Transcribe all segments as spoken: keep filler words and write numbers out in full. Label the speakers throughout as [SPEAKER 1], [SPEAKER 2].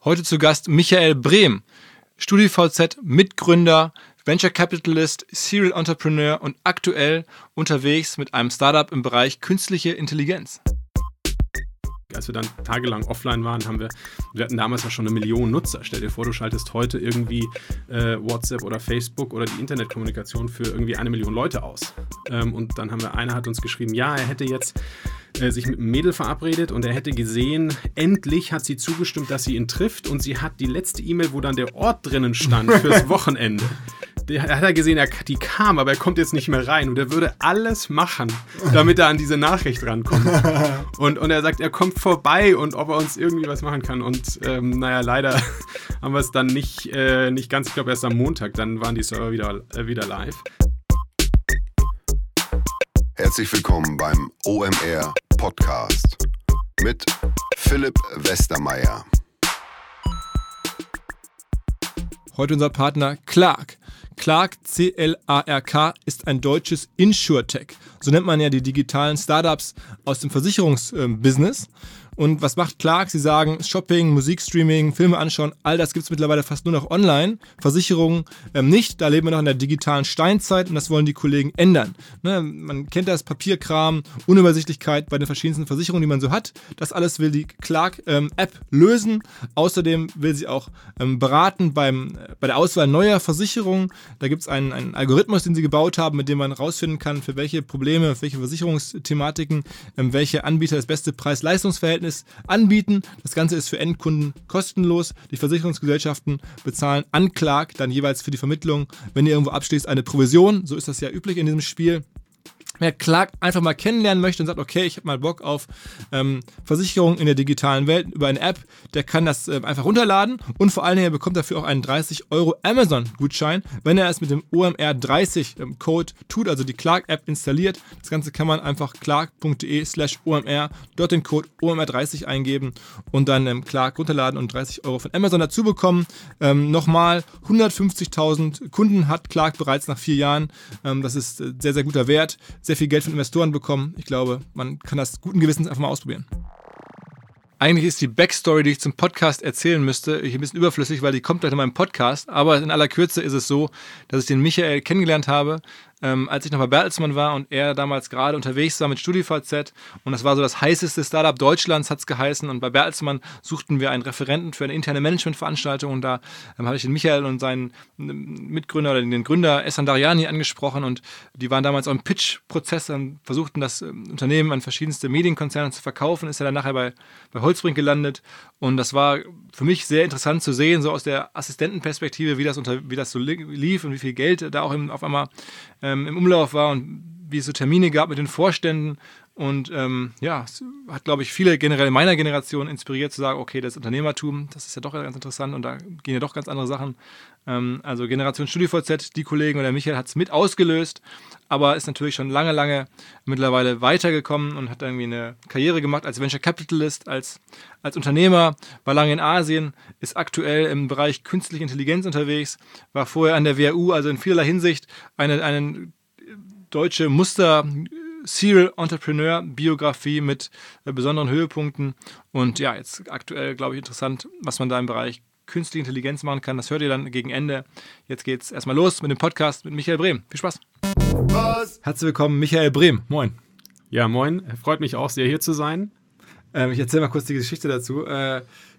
[SPEAKER 1] Heute zu Gast Michael Brehm, StudiVZ, Mitgründer, Venture Capitalist, Serial Entrepreneur und aktuell unterwegs mit einem Startup im Bereich künstliche Intelligenz.
[SPEAKER 2] Als wir dann tagelang offline waren, haben wir, wir hatten damals ja schon eine Million Nutzer. Stell dir vor, du schaltest heute irgendwie äh, WhatsApp oder Facebook oder die Internetkommunikation für irgendwie eine Million Leute aus. Ähm, und dann haben wir, einer hat uns geschrieben, ja, er hätte jetzt äh, sich mit einem Mädel verabredet und er hätte gesehen, endlich hat sie zugestimmt, dass sie ihn trifft und sie hat die letzte E-Mail, wo dann der Ort drinnen stand fürs Wochenende. Der hat er gesehen, er, die kam, aber er kommt jetzt nicht mehr rein und er würde alles machen, damit er an diese Nachricht rankommt. Und, und er sagt, er kommt vorbei und ob er uns irgendwie was machen kann. Und ähm, naja, leider haben wir es dann nicht, äh, nicht ganz, ich glaube erst am Montag, dann waren die Server wieder, äh, wieder live.
[SPEAKER 3] Herzlich willkommen beim O M R Podcast mit Philipp Westermeier.
[SPEAKER 1] Heute unser Partner Clark. Clark, C L A R K, ist ein deutsches Insurtech. So nennt man ja die digitalen Startups aus dem Versicherungsbusiness. Und was macht Clark? Sie sagen, Shopping, Musikstreaming, Filme anschauen, all das gibt es mittlerweile fast nur noch online. Versicherungen ähm, nicht, da leben wir noch in der digitalen Steinzeit und das wollen die Kollegen ändern. Ne, man kennt das, Papierkram, Unübersichtlichkeit bei den verschiedensten Versicherungen, die man so hat. Das alles will die Clark-App ähm, lösen. Außerdem will sie auch ähm, beraten beim, äh, bei der Auswahl neuer Versicherungen. Da gibt es einen, einen Algorithmus, den sie gebaut haben, mit dem man herausfinden kann, für welche Probleme, für welche Versicherungsthematiken, ähm, welche Anbieter das beste Preis-Leistungs-Verhältnis anbieten. Das Ganze ist für Endkunden kostenlos. Die Versicherungsgesellschaften bezahlen an Clark dann jeweils für die Vermittlung, wenn ihr irgendwo abschließt, eine Provision. So ist das ja üblich in diesem Spiel. Wer Clark einfach mal kennenlernen möchte und sagt, okay, ich habe mal Bock auf ähm, Versicherung in der digitalen Welt über eine App, der kann das äh, einfach runterladen und vor allen Dingen er bekommt dafür auch einen dreißig Euro Amazon-Gutschein, wenn er es mit dem O M R dreißig ähm, Code tut, also die Clark-App installiert. Das Ganze kann man einfach clark.de slash OMR, dort den Code O M R dreißig eingeben und dann ähm, Clark runterladen und dreißig Euro von Amazon dazu bekommen. Ähm, nochmal, hundertfünfzigtausend Kunden hat Clark bereits nach vier Jahren. Ähm, das ist äh, sehr, sehr guter Wert. Sehr viel Geld von Investoren bekommen. Ich glaube, man kann das guten Gewissens einfach mal ausprobieren. Eigentlich ist die Backstory, die ich zum Podcast erzählen müsste, hier ein bisschen überflüssig, weil die kommt gleich in meinem Podcast. Aber in aller Kürze ist es so, dass ich den Michael kennengelernt habe, ähm, als ich noch bei Bertelsmann war und er damals gerade unterwegs war mit StudiVZ. Und das war so das heißeste Startup Deutschlands, hat es geheißen. Und bei Bertelsmann suchten wir einen Referenten für eine interne Managementveranstaltung. Und da ähm, habe ich den Michael und seinen Mitgründer oder den Gründer Ehsan Dariani angesprochen. Und die waren damals auch im Pitch-Prozess und versuchten das ähm, Unternehmen an verschiedenste Medienkonzerne zu verkaufen. Ist ja dann nachher bei, bei Holzbrink gelandet. Und das war für mich sehr interessant zu sehen, so aus der Assistentenperspektive, wie das, unter, wie das so lief und wie viel Geld da auch im, auf einmal ähm, im Umlauf war und wie es so Termine gab mit den Vorständen. Und ähm, ja, es hat, glaube ich, viele generell meiner Generation inspiriert zu sagen, okay, das Unternehmertum, das ist ja doch ganz interessant und da gehen ja doch ganz andere Sachen. Ähm, also Generation StudiVZ, die Kollegen oder Michael hat es mit ausgelöst, aber ist natürlich schon lange, lange mittlerweile weitergekommen und hat irgendwie eine Karriere gemacht als Venture Capitalist, als, als Unternehmer, war lange in Asien, ist aktuell im Bereich künstliche Intelligenz unterwegs, war vorher an der W H U, also in vielerlei Hinsicht eine, eine deutsche Muster- Serial Entrepreneur Biografie mit äh, besonderen Höhepunkten und ja, jetzt aktuell, glaube ich, interessant, was man da im Bereich künstliche Intelligenz machen kann. Das hört ihr dann gegen Ende. Jetzt geht's erstmal los mit dem Podcast mit Michael Brehm. Viel Spaß. Was? Herzlich willkommen, Michael Brehm. Moin.
[SPEAKER 2] Ja, moin. Freut mich auch sehr, hier zu sein.
[SPEAKER 1] Ähm, ich erzähle mal kurz die Geschichte dazu. Äh,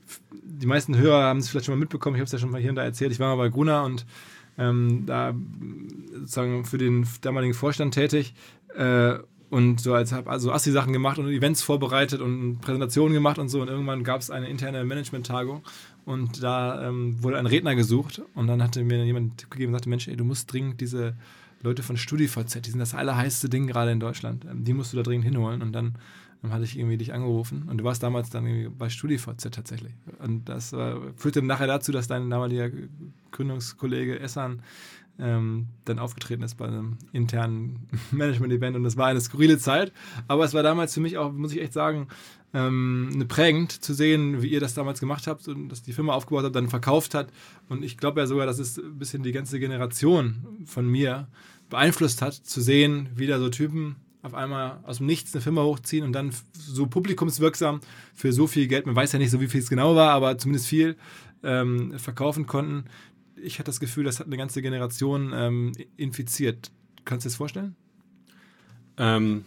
[SPEAKER 1] die meisten Hörer haben es vielleicht schon mal mitbekommen. Ich habe es ja schon mal hier und da erzählt. Ich war mal bei Gruner und ähm, da sozusagen für den damaligen Vorstand tätig. Äh, Und so als habe also Assi-Sachen gemacht und Events vorbereitet und Präsentationen gemacht und so. Und irgendwann gab es eine interne Management-Tagung und da ähm, wurde ein Redner gesucht. Und dann hatte mir jemand einen Tipp gegeben und sagte, Mensch, ey, du musst dringend diese Leute von StudiVZ, die sind das allerheißeste Ding gerade in Deutschland, ähm, die musst du da dringend hinholen. Und dann ähm, hatte ich irgendwie dich angerufen. Und du warst damals dann irgendwie bei StudiVZ tatsächlich. Und das äh, führte nachher dazu, dass dein damaliger Gründungskollege Ehsan Ähm, dann aufgetreten ist bei einem internen Management-Event und das war eine skurrile Zeit, aber es war damals für mich auch, muss ich echt sagen, ähm, eine prägend zu sehen, wie ihr das damals gemacht habt und dass die Firma aufgebaut habt, dann verkauft hat und ich glaube ja sogar, dass es ein bisschen die ganze Generation von mir beeinflusst hat, zu sehen, wie da so Typen auf einmal aus dem Nichts eine Firma hochziehen und dann so publikumswirksam für so viel Geld, man weiß ja nicht so, wie viel es genau war, aber zumindest viel ähm, verkaufen konnten. Ich hatte das Gefühl, das hat eine ganze Generation ähm, infiziert. Kannst du dir das vorstellen?
[SPEAKER 2] Ähm,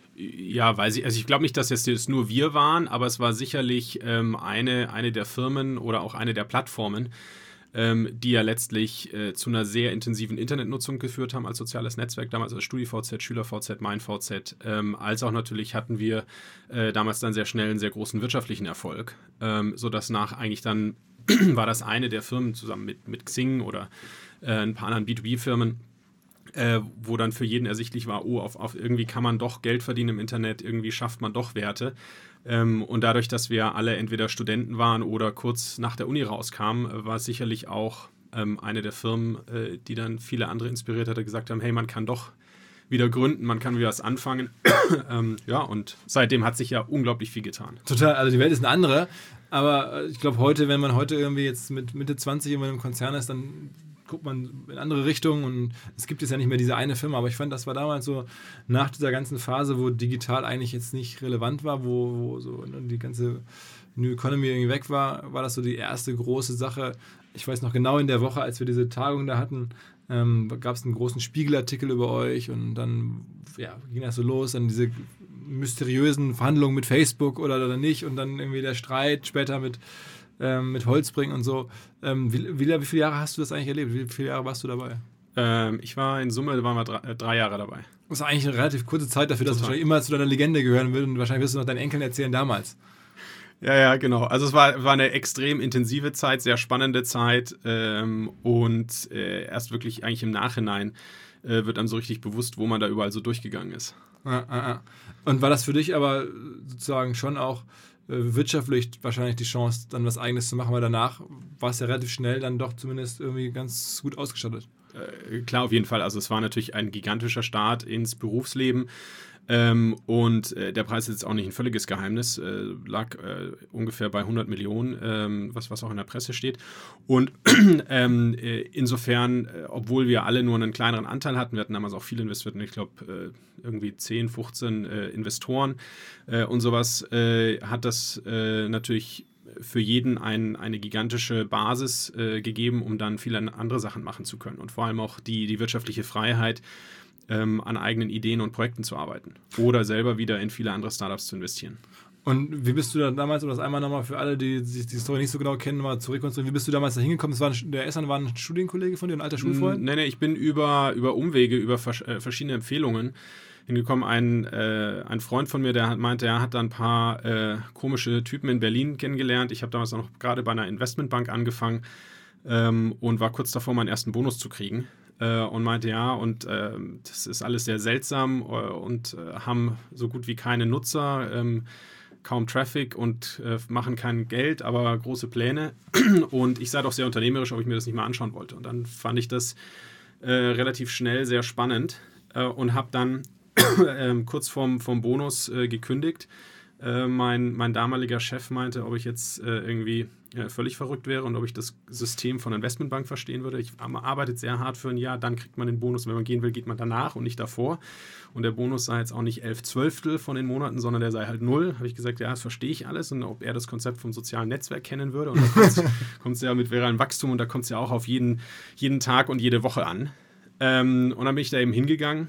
[SPEAKER 2] ja, weiß ich, also ich glaube nicht, dass es jetzt nur wir waren, aber es war sicherlich ähm, eine, eine der Firmen oder auch eine der Plattformen, ähm, die ja letztlich äh, zu einer sehr intensiven Internetnutzung geführt haben als soziales Netzwerk, damals als StudiVZ, SchülerVZ, MeinVZ, ähm, als auch natürlich hatten wir äh, damals dann sehr schnell einen sehr großen wirtschaftlichen Erfolg, ähm, sodass nach eigentlich dann war das eine der Firmen zusammen mit, mit Xing oder äh, ein paar anderen B zwei B-Firmen, äh, wo dann für jeden ersichtlich war, oh, auf, auf irgendwie kann man doch Geld verdienen im Internet, irgendwie schafft man doch Werte. Ähm, und dadurch, dass wir alle entweder Studenten waren oder kurz nach der Uni rauskamen, war es sicherlich auch ähm, eine der Firmen, äh, die dann viele andere inspiriert hat, die gesagt haben, hey, man kann doch wieder gründen, man kann wieder was anfangen. ähm, ja, und seitdem hat sich ja unglaublich viel getan.
[SPEAKER 1] Total, also die Welt ist eine andere, aber ich glaube heute, wenn man heute irgendwie jetzt mit Mitte zwanzig in einem Konzern ist, dann guckt man in andere Richtungen und es gibt jetzt ja nicht mehr diese eine Firma, aber ich fand, das war damals so nach dieser ganzen Phase, wo digital eigentlich jetzt nicht relevant war, wo, wo so die ganze New Economy irgendwie weg war, war das so die erste große Sache. Ich weiß noch genau in der Woche, als wir diese Tagung da hatten, ähm, gab es einen großen Spiegelartikel über euch und dann ja, ging das so los, dann diese mysteriösen Verhandlungen mit Facebook oder, oder nicht und dann irgendwie der Streit später mit, ähm, mit Holzbring und so. Ähm, wie, wie, wie viele Jahre hast du das eigentlich erlebt? Wie viele Jahre warst du dabei?
[SPEAKER 2] Ähm, ich war in Summe waren wir drei, äh, drei Jahre dabei.
[SPEAKER 1] Das ist eigentlich eine relativ kurze Zeit dafür, dass es wahrscheinlich immer zu deiner Legende gehören wird und wahrscheinlich wirst du noch deinen Enkeln erzählen damals.
[SPEAKER 2] Ja, ja, genau. Also es war, war eine extrem intensive Zeit, sehr spannende Zeit ähm, und äh, erst wirklich eigentlich im Nachhinein äh, wird einem so richtig bewusst, wo man da überall so durchgegangen ist.
[SPEAKER 1] Ah, ah, ah. Und war das für dich aber sozusagen schon auch äh, wirtschaftlich wahrscheinlich die Chance, dann was Eigenes zu machen, weil danach war es ja relativ schnell dann doch zumindest irgendwie ganz gut ausgestattet?
[SPEAKER 2] Äh, klar, auf jeden Fall. Also es war natürlich ein gigantischer Start ins Berufsleben. Ähm, und äh, der Preis ist jetzt auch nicht ein völliges Geheimnis, äh, lag äh, ungefähr bei hundert Millionen, ähm, was, was auch in der Presse steht. Und ähm, äh, insofern, äh, obwohl wir alle nur einen kleineren Anteil hatten, wir hatten damals auch viele Investoren, ich glaube äh, irgendwie zehn, fünfzehn äh, Investoren äh, und sowas, äh, hat das äh, natürlich für jeden ein, eine gigantische Basis äh, gegeben, um dann viele andere Sachen machen zu können. Und vor allem auch die, die wirtschaftliche Freiheit, ähm, an eigenen Ideen und Projekten zu arbeiten. Oder selber wieder in viele andere Startups zu investieren.
[SPEAKER 1] Und wie bist du da damals, um das einmal nochmal für alle, die die, die Story nicht so genau kennen, mal zu rekonstruieren, wie bist du damals da hingekommen? Das war ein, der Essan war ein Studienkollege von dir, ein alter Schulfreund?
[SPEAKER 2] Nee, nee, ich bin über, über Umwege, über vers- äh, verschiedene Empfehlungen hingekommen. Ein, äh, ein Freund von mir, der hat, meinte, er hat da ein paar äh, komische Typen in Berlin kennengelernt. Ich habe damals noch gerade bei einer Investmentbank angefangen ähm, und war kurz davor, meinen ersten Bonus zu kriegen. Äh, und meinte, ja, und äh, das ist alles sehr seltsam äh, und äh, haben so gut wie keine Nutzer, ähm, kaum Traffic und äh, machen kein Geld, aber große Pläne. Und ich sei doch sehr unternehmerisch, ob ich mir das nicht mal anschauen wollte. Und dann fand ich das äh, relativ schnell sehr spannend äh, und habe dann äh, kurz vorm, vorm Bonus äh, gekündigt. Äh, mein, mein damaliger Chef meinte, ob ich jetzt äh, irgendwie äh, völlig verrückt wäre und ob ich das System von Investmentbank verstehen würde. Ich arbeite sehr hart für ein Jahr, dann kriegt man den Bonus. Wenn man gehen will, geht man danach und nicht davor. Und der Bonus sei jetzt auch nicht elf Zwölftel von den Monaten, sondern der sei halt null. Habe ich gesagt, ja, das verstehe ich alles. Und ob er das Konzept vom sozialen Netzwerk kennen würde. Und da kommt es ja mit viralem Wachstum und da kommt es ja auch auf jeden, jeden Tag und jede Woche an. Ähm, und dann bin ich da eben hingegangen.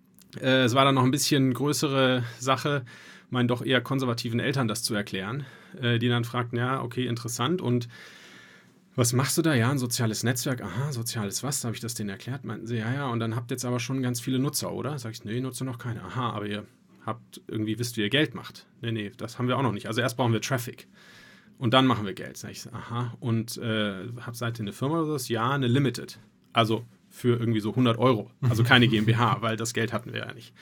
[SPEAKER 2] Äh, es war dann noch ein bisschen größere Sache, meinen doch eher konservativen Eltern das zu erklären, äh, die dann fragten, ja, okay, interessant, und was machst du da? Ja, ein soziales Netzwerk. Aha, soziales was? Da habe ich das denen erklärt. Meinten sie, ja, ja, und dann habt ihr jetzt aber schon ganz viele Nutzer, oder? Sag ich, nee, nutze noch keine. Aha, aber ihr habt irgendwie, wisst, wie ihr Geld macht. Nee, nee, das haben wir auch noch nicht. Also erst brauchen wir Traffic und dann machen wir Geld. Sag ich, aha, und äh, habt seid ihr eine Firma oder so? Ja, eine Limited. Also für irgendwie so hundert Euro. Also keine GmbH, weil das Geld hatten wir ja nicht.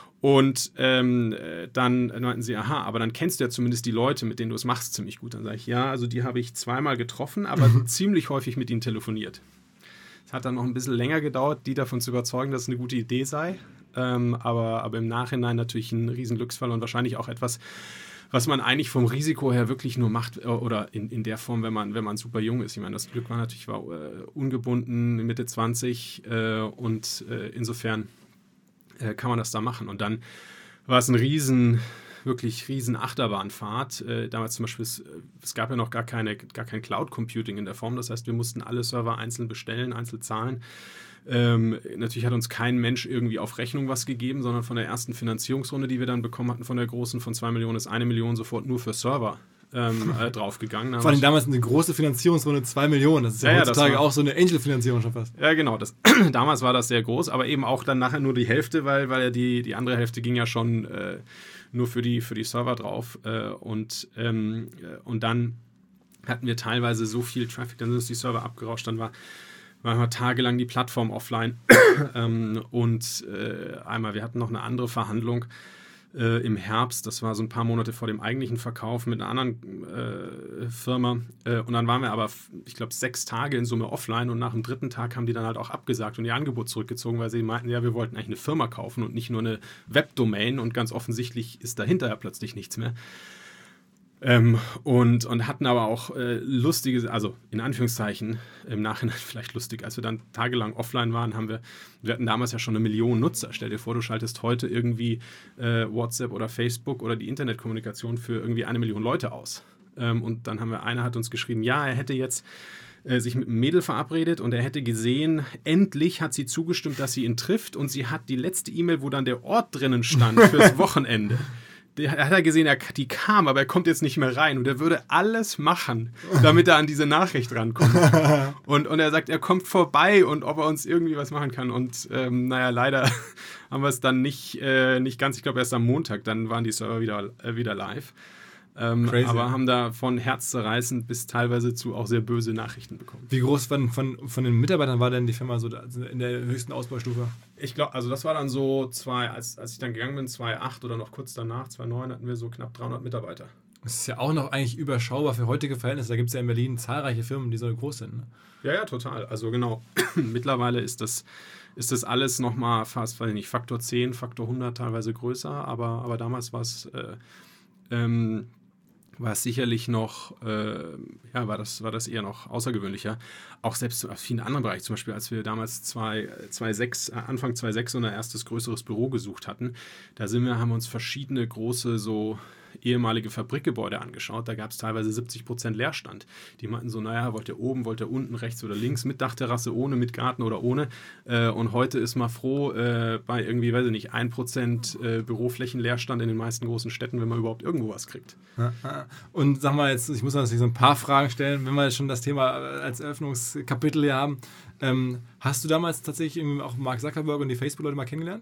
[SPEAKER 2] Und ähm, dann meinten sie, aha, aber dann kennst du ja zumindest die Leute, mit denen du es machst, ziemlich gut. Dann sage ich, ja, also die habe ich zweimal getroffen, aber mhm. ziemlich häufig mit ihnen telefoniert. Es hat dann noch ein bisschen länger gedauert, die davon zu überzeugen, dass es eine gute Idee sei. Ähm, aber, aber im Nachhinein natürlich ein riesen Glücksfall und wahrscheinlich auch etwas, was man eigentlich vom Risiko her wirklich nur macht, oder in, in der Form, wenn man, wenn man super jung ist. Ich meine, das Glück war natürlich, ich war äh, ungebunden, Mitte zwanzig äh, und äh, insofern äh, kann man das da machen. Und dann war es ein riesen, wirklich riesen Achterbahnfahrt. Äh, damals zum Beispiel, es, es gab ja noch gar, keine, gar kein Cloud-Computing in der Form. Das heißt, wir mussten alle Server einzeln bestellen, einzeln zahlen. Ähm, natürlich hat uns kein Mensch irgendwie auf Rechnung was gegeben, sondern von der ersten Finanzierungsrunde, die wir dann bekommen hatten, von der großen, von zwei Millionen, ist eine Million sofort nur für Server ähm, äh, draufgegangen.
[SPEAKER 1] Vor allem damals eine große Finanzierungsrunde, zwei Millionen. Das ist ja, ja heutzutage ja, auch so eine Angel-Finanzierung schon fast.
[SPEAKER 2] Ja, genau. Das, damals war das sehr groß, aber eben auch dann nachher nur die Hälfte, weil, weil ja die, die andere Hälfte ging ja schon äh, nur für die, für die Server drauf. Äh, und, ähm, und dann hatten wir teilweise so viel Traffic, dann sind uns die Server abgerauscht, dann war waren wir tagelang die Plattform offline. ähm, und äh, einmal, wir hatten noch eine andere Verhandlung äh, im Herbst, das war so ein paar Monate vor dem eigentlichen Verkauf mit einer anderen äh, Firma. Äh, und dann waren wir aber, ich glaube, sechs Tage in Summe offline und nach dem dritten Tag haben die dann halt auch abgesagt und ihr Angebot zurückgezogen, weil sie meinten, ja, wir wollten eigentlich eine Firma kaufen und nicht nur eine Webdomain und ganz offensichtlich ist dahinter ja plötzlich nichts mehr. Ähm, und, und hatten aber auch äh, lustige, also in Anführungszeichen, im Nachhinein vielleicht lustig, als wir dann tagelang offline waren, haben wir, wir hatten damals ja schon eine Million Nutzer. Stell dir vor, du schaltest heute irgendwie äh, WhatsApp oder Facebook oder die Internetkommunikation für irgendwie eine Million Leute aus. Ähm, und dann haben wir, einer hat uns geschrieben, ja, er hätte jetzt äh, sich mit einem Mädel verabredet und er hätte gesehen, endlich hat sie zugestimmt, dass sie ihn trifft und sie hat die letzte E-Mail, wo dann der Ort drinnen stand fürs Wochenende. Der hat er gesehen, er, die kam, aber er kommt jetzt nicht mehr rein. Und er würde alles machen, damit er an diese Nachricht rankommt. Und, und er sagt, er kommt vorbei und ob er uns irgendwie was machen kann. Und ähm, naja, leider haben wir es dann nicht, äh, nicht ganz. Ich glaube, erst am Montag, dann waren die Server wieder, äh, wieder live. Ähm, aber haben da von herzzerreißend bis teilweise zu auch sehr böse Nachrichten bekommen.
[SPEAKER 1] Wie groß von, von, von den Mitarbeitern war denn die Firma so in der höchsten Ausbaustufe?
[SPEAKER 2] Ich glaube, also das war dann so, zwei, als, als ich dann gegangen bin, zwei Komma acht oder noch kurz danach, zwei Komma neun, hatten wir so knapp dreihundert Mitarbeiter.
[SPEAKER 1] Das ist ja auch noch eigentlich überschaubar für heutige Verhältnisse. Da gibt es ja in Berlin zahlreiche Firmen, die so groß sind. Ne?
[SPEAKER 2] Ja, ja, total. Also genau, mittlerweile ist das, ist das alles nochmal fast, weiß ich nicht, Faktor zehn, Faktor hundert teilweise größer, aber, aber damals war es... Äh, ähm, war es sicherlich noch, äh, ja, war das, war das eher noch außergewöhnlicher. Auch selbst aus vielen anderen Bereichen, zum Beispiel als wir damals zwei, zwei sechs, Anfang zwei Komma sechs unser erstes größeres Büro gesucht hatten, da sind wir, haben uns verschiedene große so ehemalige Fabrikgebäude angeschaut, da gab es teilweise siebzig Prozent Leerstand. Die meinten so, naja, wollt ihr oben, wollt ihr unten, rechts oder links, mit Dachterrasse, ohne, mit Garten oder ohne. Äh, und heute ist man froh äh, bei irgendwie, weiß ich nicht, ein Prozent äh, Büroflächenleerstand in den meisten großen Städten, wenn man überhaupt irgendwo was kriegt.
[SPEAKER 1] Und sag mal jetzt, ich muss natürlich so ein paar Fragen stellen, wenn wir jetzt schon das Thema als Eröffnungskapitel hier haben. Ähm, hast du damals tatsächlich irgendwie auch Mark Zuckerberg und die Facebook-Leute mal kennengelernt?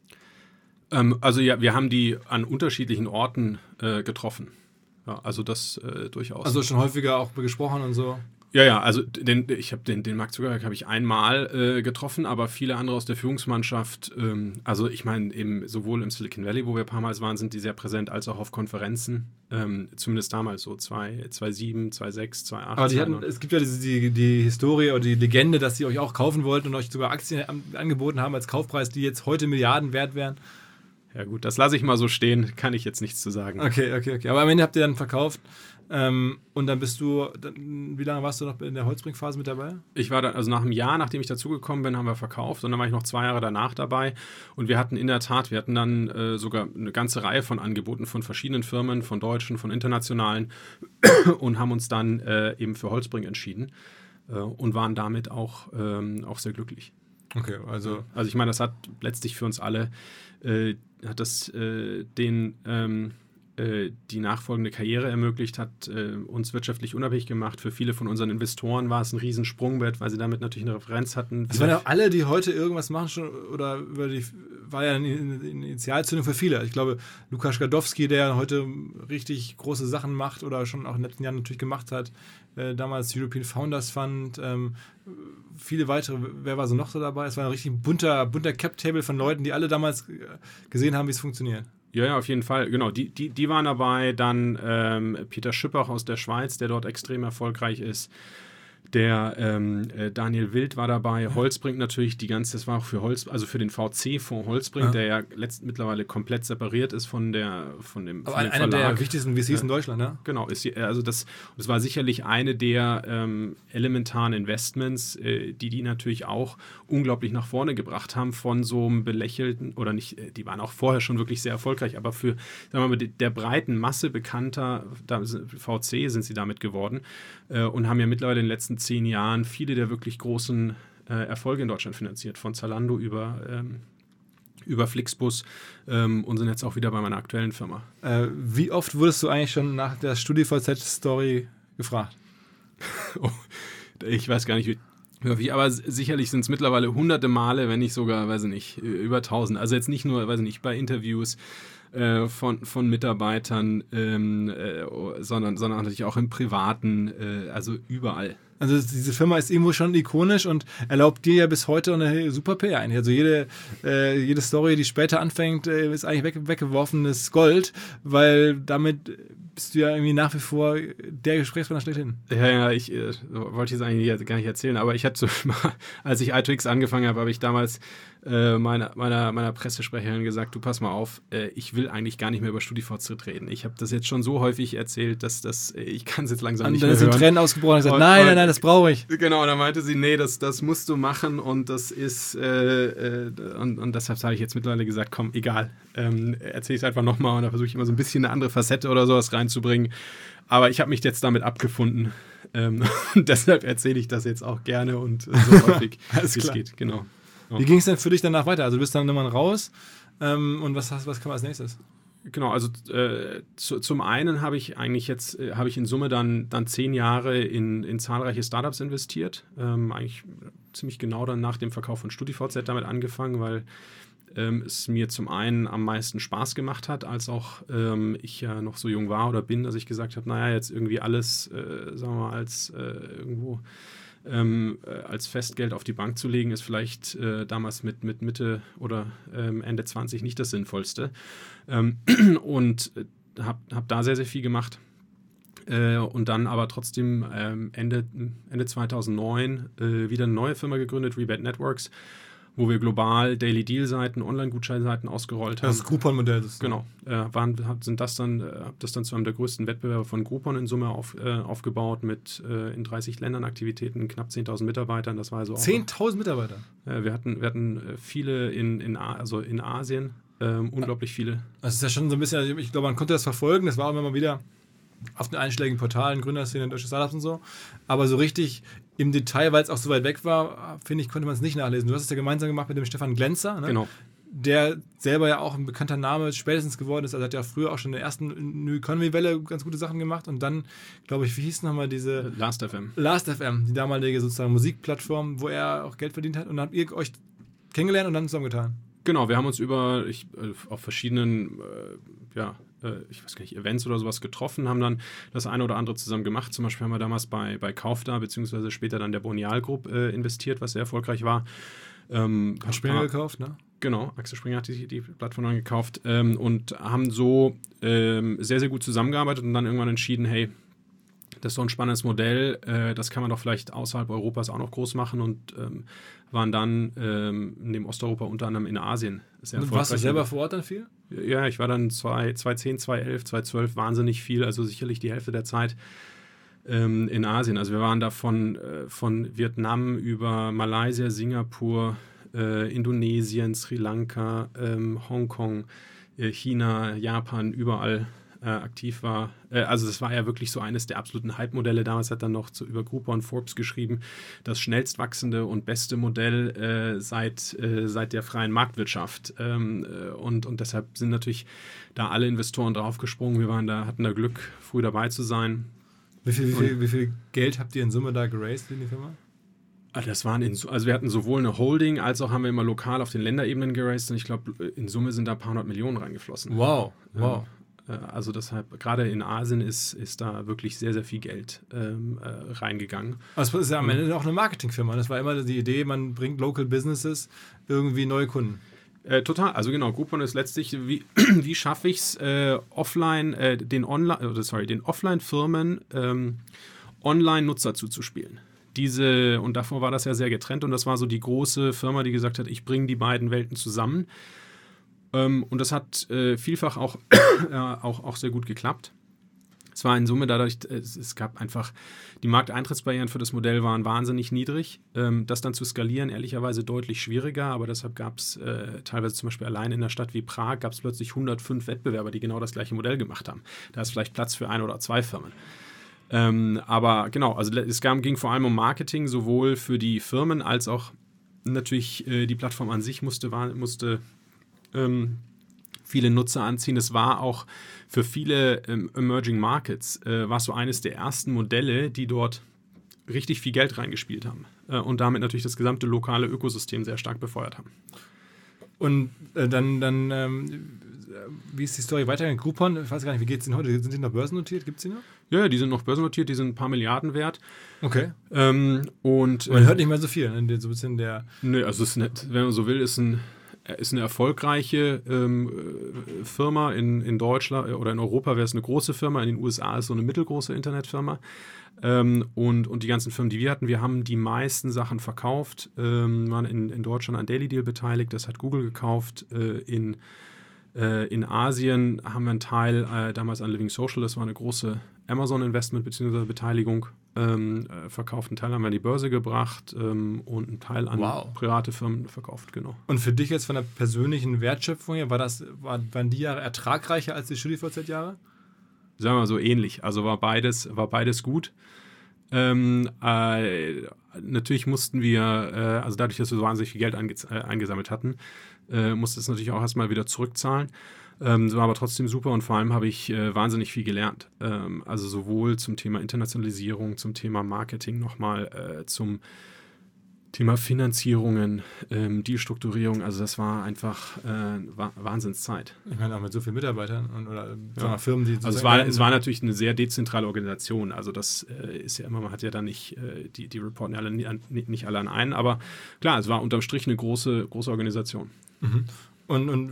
[SPEAKER 2] Ähm, also ja, wir haben die an unterschiedlichen Orten äh, getroffen. Ja, also das äh, durchaus.
[SPEAKER 1] Also schon häufiger auch gesprochen und so?
[SPEAKER 2] Ja, ja, also den, ich habe den, den Mark Zuckerberg habe ich einmal äh, getroffen, aber viele andere aus der Führungsmannschaft, ähm, also ich meine, eben sowohl im Silicon Valley, wo wir ein paar Mal waren, sind die sehr präsent, als auch auf Konferenzen, ähm, zumindest damals so zwei Komma sieben, zwei Komma sechs, zwei Komma acht.
[SPEAKER 1] Aber die hatten, es gibt ja diese, die, die Historie oder die Legende, dass sie euch auch kaufen wollten und euch sogar Aktien angeboten haben als Kaufpreis, die jetzt heute Milliarden wert wären.
[SPEAKER 2] Ja gut, das lasse ich mal so stehen, kann ich jetzt nichts zu sagen.
[SPEAKER 1] Okay, okay, okay. Aber am Ende habt ihr dann verkauft ähm, und dann bist du, dann, wie lange warst du noch in der Holzbrink-Phase mit dabei?
[SPEAKER 2] Ich war dann, also nach einem Jahr, nachdem ich dazugekommen bin, haben wir verkauft und dann war ich noch zwei Jahre danach dabei und wir hatten in der Tat, wir hatten dann äh, sogar eine ganze Reihe von Angeboten von verschiedenen Firmen, von deutschen, von internationalen und haben uns dann äh, eben für Holzbrink entschieden äh, und waren damit auch, ähm, auch sehr glücklich.
[SPEAKER 1] Okay, also...
[SPEAKER 2] Also ich meine, das hat letztlich für uns alle äh, hat das äh, den, ähm, äh, die nachfolgende Karriere ermöglicht, hat äh, uns wirtschaftlich unabhängig gemacht. Für viele von unseren Investoren war es ein Riesensprungbrett, weil sie damit natürlich eine Referenz hatten.
[SPEAKER 1] Das waren ja alle, die heute irgendwas machen schon, oder über die, war ja eine Initialzündung für viele. Ich glaube, Lukas Gadowski, der heute richtig große Sachen macht oder schon auch in den letzten Jahren natürlich gemacht hat, äh, damals European Founders Fund, ähm, viele weitere, wer war so noch so dabei? Es war ein richtig bunter, bunter Cap-Table von Leuten, die alle damals gesehen haben, wie es funktioniert.
[SPEAKER 2] Ja, ja, auf jeden Fall. Genau, die, die, die waren dabei. Dann ähm, Peter Schippach aus der Schweiz, der dort extrem erfolgreich ist. Der ähm, äh, Daniel Wild war dabei, Holzbrink natürlich, die ganze, das war auch für Holz, also für den V C-Fonds Holzbrink, ja. der ja letzt, mittlerweile komplett separiert ist von der von dem,
[SPEAKER 1] Aber
[SPEAKER 2] von dem
[SPEAKER 1] einer
[SPEAKER 2] Verlag.
[SPEAKER 1] der wichtigsten V Cs äh, in Deutschland, ne?
[SPEAKER 2] Genau, ist, also das, das war sicherlich eine der ähm, elementaren Investments, äh, die die natürlich auch unglaublich nach vorne gebracht haben von so einem belächelten, oder nicht, die waren auch vorher schon wirklich sehr erfolgreich, aber für, sagen wir mal, der breiten Masse bekannter da, V C sind sie damit geworden äh, und haben ja mittlerweile in den letzten zehn Jahren viele der wirklich großen äh, Erfolge in Deutschland finanziert, von Zalando über, ähm, über Flixbus ähm, und sind jetzt auch wieder bei meiner aktuellen Firma.
[SPEAKER 1] Äh, wie oft wurdest du eigentlich schon nach der StudiVZ-Story gefragt?
[SPEAKER 2] oh, ich weiß gar nicht, wie häufig, aber sicherlich sind es mittlerweile hunderte Male, wenn nicht sogar, weiß ich nicht, über tausend. Also jetzt nicht nur, weiß ich nicht, bei Interviews äh, von, von Mitarbeitern, ähm, äh, sondern, sondern natürlich auch im Privaten, äh, also überall.
[SPEAKER 1] Also diese Firma ist irgendwo schon ikonisch und erlaubt dir ja bis heute eine super P R eigentlich. Also jede, äh, jede Story, die später anfängt, äh, ist eigentlich weg, weggeworfenes Gold, weil damit bist du ja irgendwie nach wie vor der Gesprächspartner schlechthin.
[SPEAKER 2] Ja, ja, ich äh, wollte jetzt eigentlich gar nicht erzählen, aber ich hatte so mal, als ich I zwei X angefangen habe, habe ich damals äh, meiner, meiner, meiner Pressesprecherin gesagt, du pass mal auf, äh, ich will eigentlich gar nicht mehr über StudiVZ reden. Ich habe das jetzt schon so häufig erzählt, dass das, äh, ich kann es jetzt langsam
[SPEAKER 1] und
[SPEAKER 2] nicht
[SPEAKER 1] mehr
[SPEAKER 2] mehr
[SPEAKER 1] hören.
[SPEAKER 2] hören.
[SPEAKER 1] Und dann ist Tränen ausgebrochen und gesagt,
[SPEAKER 2] und,
[SPEAKER 1] nein,
[SPEAKER 2] und,
[SPEAKER 1] nein, nein, das brauche ich.
[SPEAKER 2] Genau, und dann meinte sie, nee, das, das musst du machen und das ist, äh, äh, und, und deshalb habe ich jetzt mittlerweile gesagt, komm, egal, ähm, erzähle ich es einfach nochmal und da versuche ich immer so ein bisschen eine andere Facette oder sowas reinzubringen. Aber ich habe mich jetzt damit abgefunden ähm, und deshalb erzähle ich das jetzt auch gerne und so häufig, wie es geht. Genau.
[SPEAKER 1] Ja. Wie ging es denn für dich danach weiter? Also du bist dann nochmal raus ähm, und was, was kam als nächstes?
[SPEAKER 2] Genau, also äh, zu, zum einen habe ich eigentlich jetzt, äh, habe ich in Summe dann, dann zehn Jahre in, in zahlreiche Startups investiert. Ähm, eigentlich ziemlich genau dann nach dem Verkauf von StudiVZ damit angefangen, weil ähm, es mir zum einen am meisten Spaß gemacht hat, als auch ähm, ich ja noch so jung war oder bin, dass ich gesagt habe, naja, jetzt irgendwie alles, äh, sagen wir mal, als äh, irgendwo Ähm, äh, als Festgeld auf die Bank zu legen, ist vielleicht äh, damals mit, mit Mitte oder ähm, Ende zwanzig nicht das Sinnvollste. Ähm, und äh, habe hab da sehr, sehr viel gemacht. Äh, und dann aber trotzdem ähm, Ende, Ende zweitausendneun äh, wieder eine neue Firma gegründet, Rebate Networks, wo wir global Daily Deal-Seiten, Online-Gutscheinseiten ausgerollt haben.
[SPEAKER 1] Das Groupon-Modell.
[SPEAKER 2] Genau. Äh, waren, sind das dann, äh, habe das dann zu einem der größten Wettbewerber von Groupon in Summe auf, äh, aufgebaut mit äh, in dreißig Ländern Aktivitäten, knapp zehntausend Mitarbeitern. Das war also
[SPEAKER 1] zehntausend Mitarbeiter?
[SPEAKER 2] Äh, wir hatten, wir hatten viele in, in, also in Asien, ähm, unglaublich viele.
[SPEAKER 1] Das ist ja schon so ein bisschen, also ich glaube, man konnte das verfolgen. Das war immer mal wieder auf den einschlägigen Portalen, Gründerszene, deutsche Startups und so. Aber so richtig im Detail, weil es auch so weit weg war, finde ich, konnte man es nicht nachlesen. Du hast es ja gemeinsam gemacht mit dem Stefan Glänzer, ne?
[SPEAKER 2] Genau.
[SPEAKER 1] Der selber ja auch ein bekannter Name spätestens geworden ist. Also hat ja früher auch schon in der ersten New Economy-Welle ganz gute Sachen gemacht. Und dann, glaube ich, wie hieß nochmal diese...
[SPEAKER 2] Last F M.
[SPEAKER 1] Last F M, die damalige sozusagen Musikplattform, wo er auch Geld verdient hat. Und dann habt ihr euch kennengelernt und dann zusammengetan.
[SPEAKER 2] Genau, wir haben uns über ich, auf verschiedenen äh, ja, äh, ich weiß gar nicht, Events oder sowas getroffen, haben dann das eine oder andere zusammen gemacht. Zum Beispiel haben wir damals bei, bei Kaufda, beziehungsweise später dann der Bonial Group äh, investiert, was sehr erfolgreich war. Ähm,
[SPEAKER 1] hat Springer ah, gekauft, ne?
[SPEAKER 2] Genau, Axel Springer hat die, die Plattform dann gekauft ähm, und haben so ähm, sehr, sehr gut zusammengearbeitet und dann irgendwann entschieden, hey, das ist so ein spannendes Modell, äh, das kann man doch vielleicht außerhalb Europas auch noch groß machen und ähm, waren dann ähm, neben Osteuropa unter anderem in Asien sehr erfolgreich.
[SPEAKER 1] Warst du selber vor Ort dann viel?
[SPEAKER 2] Ja, ich war dann zwanzig zehn, zwanzig elf, zwanzig zwölf wahnsinnig viel, also sicherlich die Hälfte der Zeit ähm, in Asien. Also wir waren da von, äh, von Vietnam über Malaysia, Singapur, äh, Indonesien, Sri Lanka, ähm, Hongkong, äh, China, Japan, überall äh, aktiv war. Äh, also das war ja wirklich so eines der absoluten Hype-Modelle. Damals hat dann noch zu, über Groupon Forbes geschrieben, das schnellst wachsende und beste Modell äh, seit, äh, seit der freien Marktwirtschaft. Ähm, äh, und, und deshalb sind natürlich da alle Investoren draufgesprungen. Wir waren da, hatten da Glück, früh dabei zu sein.
[SPEAKER 1] Wie viel, wie viel, wie viel Geld habt ihr in Summe da geraced in die Firma?
[SPEAKER 2] Das waren in, also wir hatten sowohl eine Holding, als auch haben wir immer lokal auf den Länderebenen geraced und ich glaube, in Summe sind da ein paar hundert Millionen reingeflossen.
[SPEAKER 1] Wow, wow.
[SPEAKER 2] Also deshalb, gerade in Asien ist, ist da wirklich sehr, sehr viel Geld ähm, äh, reingegangen.
[SPEAKER 1] Also es ist ja am Ende auch eine Marketingfirma. Das war immer die Idee, man bringt Local Businesses irgendwie neue Kunden.
[SPEAKER 2] Äh, total, also genau, Groupon ist letztlich, wie, wie schaffe ich es, äh, offline, äh, den Online, äh, sorry, den Offline-Firmen ähm, Online-Nutzer zuzuspielen, diese, und davor war das ja sehr getrennt und das war so die große Firma, die gesagt hat, ich bringe die beiden Welten zusammen. Ähm, und das hat äh, vielfach auch, äh, auch, auch sehr gut geklappt. Es war in Summe dadurch, es, es gab einfach, die Markteintrittsbarrieren für das Modell waren wahnsinnig niedrig. Ähm, das dann zu skalieren, ehrlicherweise deutlich schwieriger, aber deshalb gab es äh, teilweise zum Beispiel allein in einer Stadt wie Prag gab es plötzlich hundertfünf Wettbewerber, die genau das gleiche Modell gemacht haben. Da ist vielleicht Platz für ein oder zwei Firmen. Ähm, aber genau, also es ging vor allem um Marketing, sowohl für die Firmen als auch natürlich äh, die Plattform an sich musste, war, musste ähm, viele Nutzer anziehen. Es war auch für viele ähm, Emerging Markets, äh, war so eines der ersten Modelle, die dort richtig viel Geld reingespielt haben äh, und damit natürlich das gesamte lokale Ökosystem sehr stark befeuert haben.
[SPEAKER 1] Und äh, dann, dann ähm, wie ist die Story weitergegangen? Groupon, ich weiß gar nicht, wie geht es denn heute? Sind die noch börsennotiert? Gibt es die noch?
[SPEAKER 2] Ja, die sind noch börsennotiert, die sind ein paar Milliarden wert.
[SPEAKER 1] Okay.
[SPEAKER 2] Ähm, und,
[SPEAKER 1] Man äh, hört nicht mehr so viel, ne? So ein bisschen der...
[SPEAKER 2] Nee, also es ist nicht, wenn man so will, ist ein ist eine erfolgreiche ähm, Firma in, in Deutschland oder in Europa wäre es eine große Firma, in den U S A ist so eine mittelgroße Internetfirma. Ähm, und, und die ganzen Firmen, die wir hatten, wir haben die meisten Sachen verkauft, ähm, waren in, in Deutschland an Daily Deal beteiligt, das hat Google gekauft. Äh, in, äh, in Asien haben wir einen Teil äh, damals an Living Social, das war eine große Amazon-Investment bzw. Beteiligung. Ähm, äh, verkauft. Einen Teil haben wir an die Börse gebracht ähm, und einen Teil an
[SPEAKER 1] wow.
[SPEAKER 2] private Firmen verkauft, genau.
[SPEAKER 1] Und für dich jetzt von der persönlichen Wertschöpfung her, war das, war, waren die Jahre ertragreicher als die StudiVZ-Jahre?
[SPEAKER 2] Sagen wir mal so ähnlich. Also war beides, war beides gut. Ähm, äh, natürlich mussten wir, äh, also dadurch, dass wir so wahnsinnig viel Geld ange- äh, eingesammelt hatten, äh, musste es natürlich auch erstmal wieder zurückzahlen. Ähm, das war aber trotzdem super und vor allem habe ich äh, wahnsinnig viel gelernt. Ähm, also sowohl zum Thema Internationalisierung, zum Thema Marketing nochmal, äh, zum Thema Finanzierungen, ähm, Dealstrukturierung. Also das war einfach äh, Wahnsinnszeit.
[SPEAKER 1] Ich meine auch mit so vielen Mitarbeitern und, oder
[SPEAKER 2] ja.
[SPEAKER 1] Firmen, die...
[SPEAKER 2] Also es war, es war natürlich eine sehr dezentrale Organisation. Also das äh, ist ja immer, man hat ja dann nicht, äh, die, die reporten ja alle, nicht, nicht alle an einen, aber klar, es war unterm Strich eine große, große Organisation.
[SPEAKER 1] Mhm. Und, und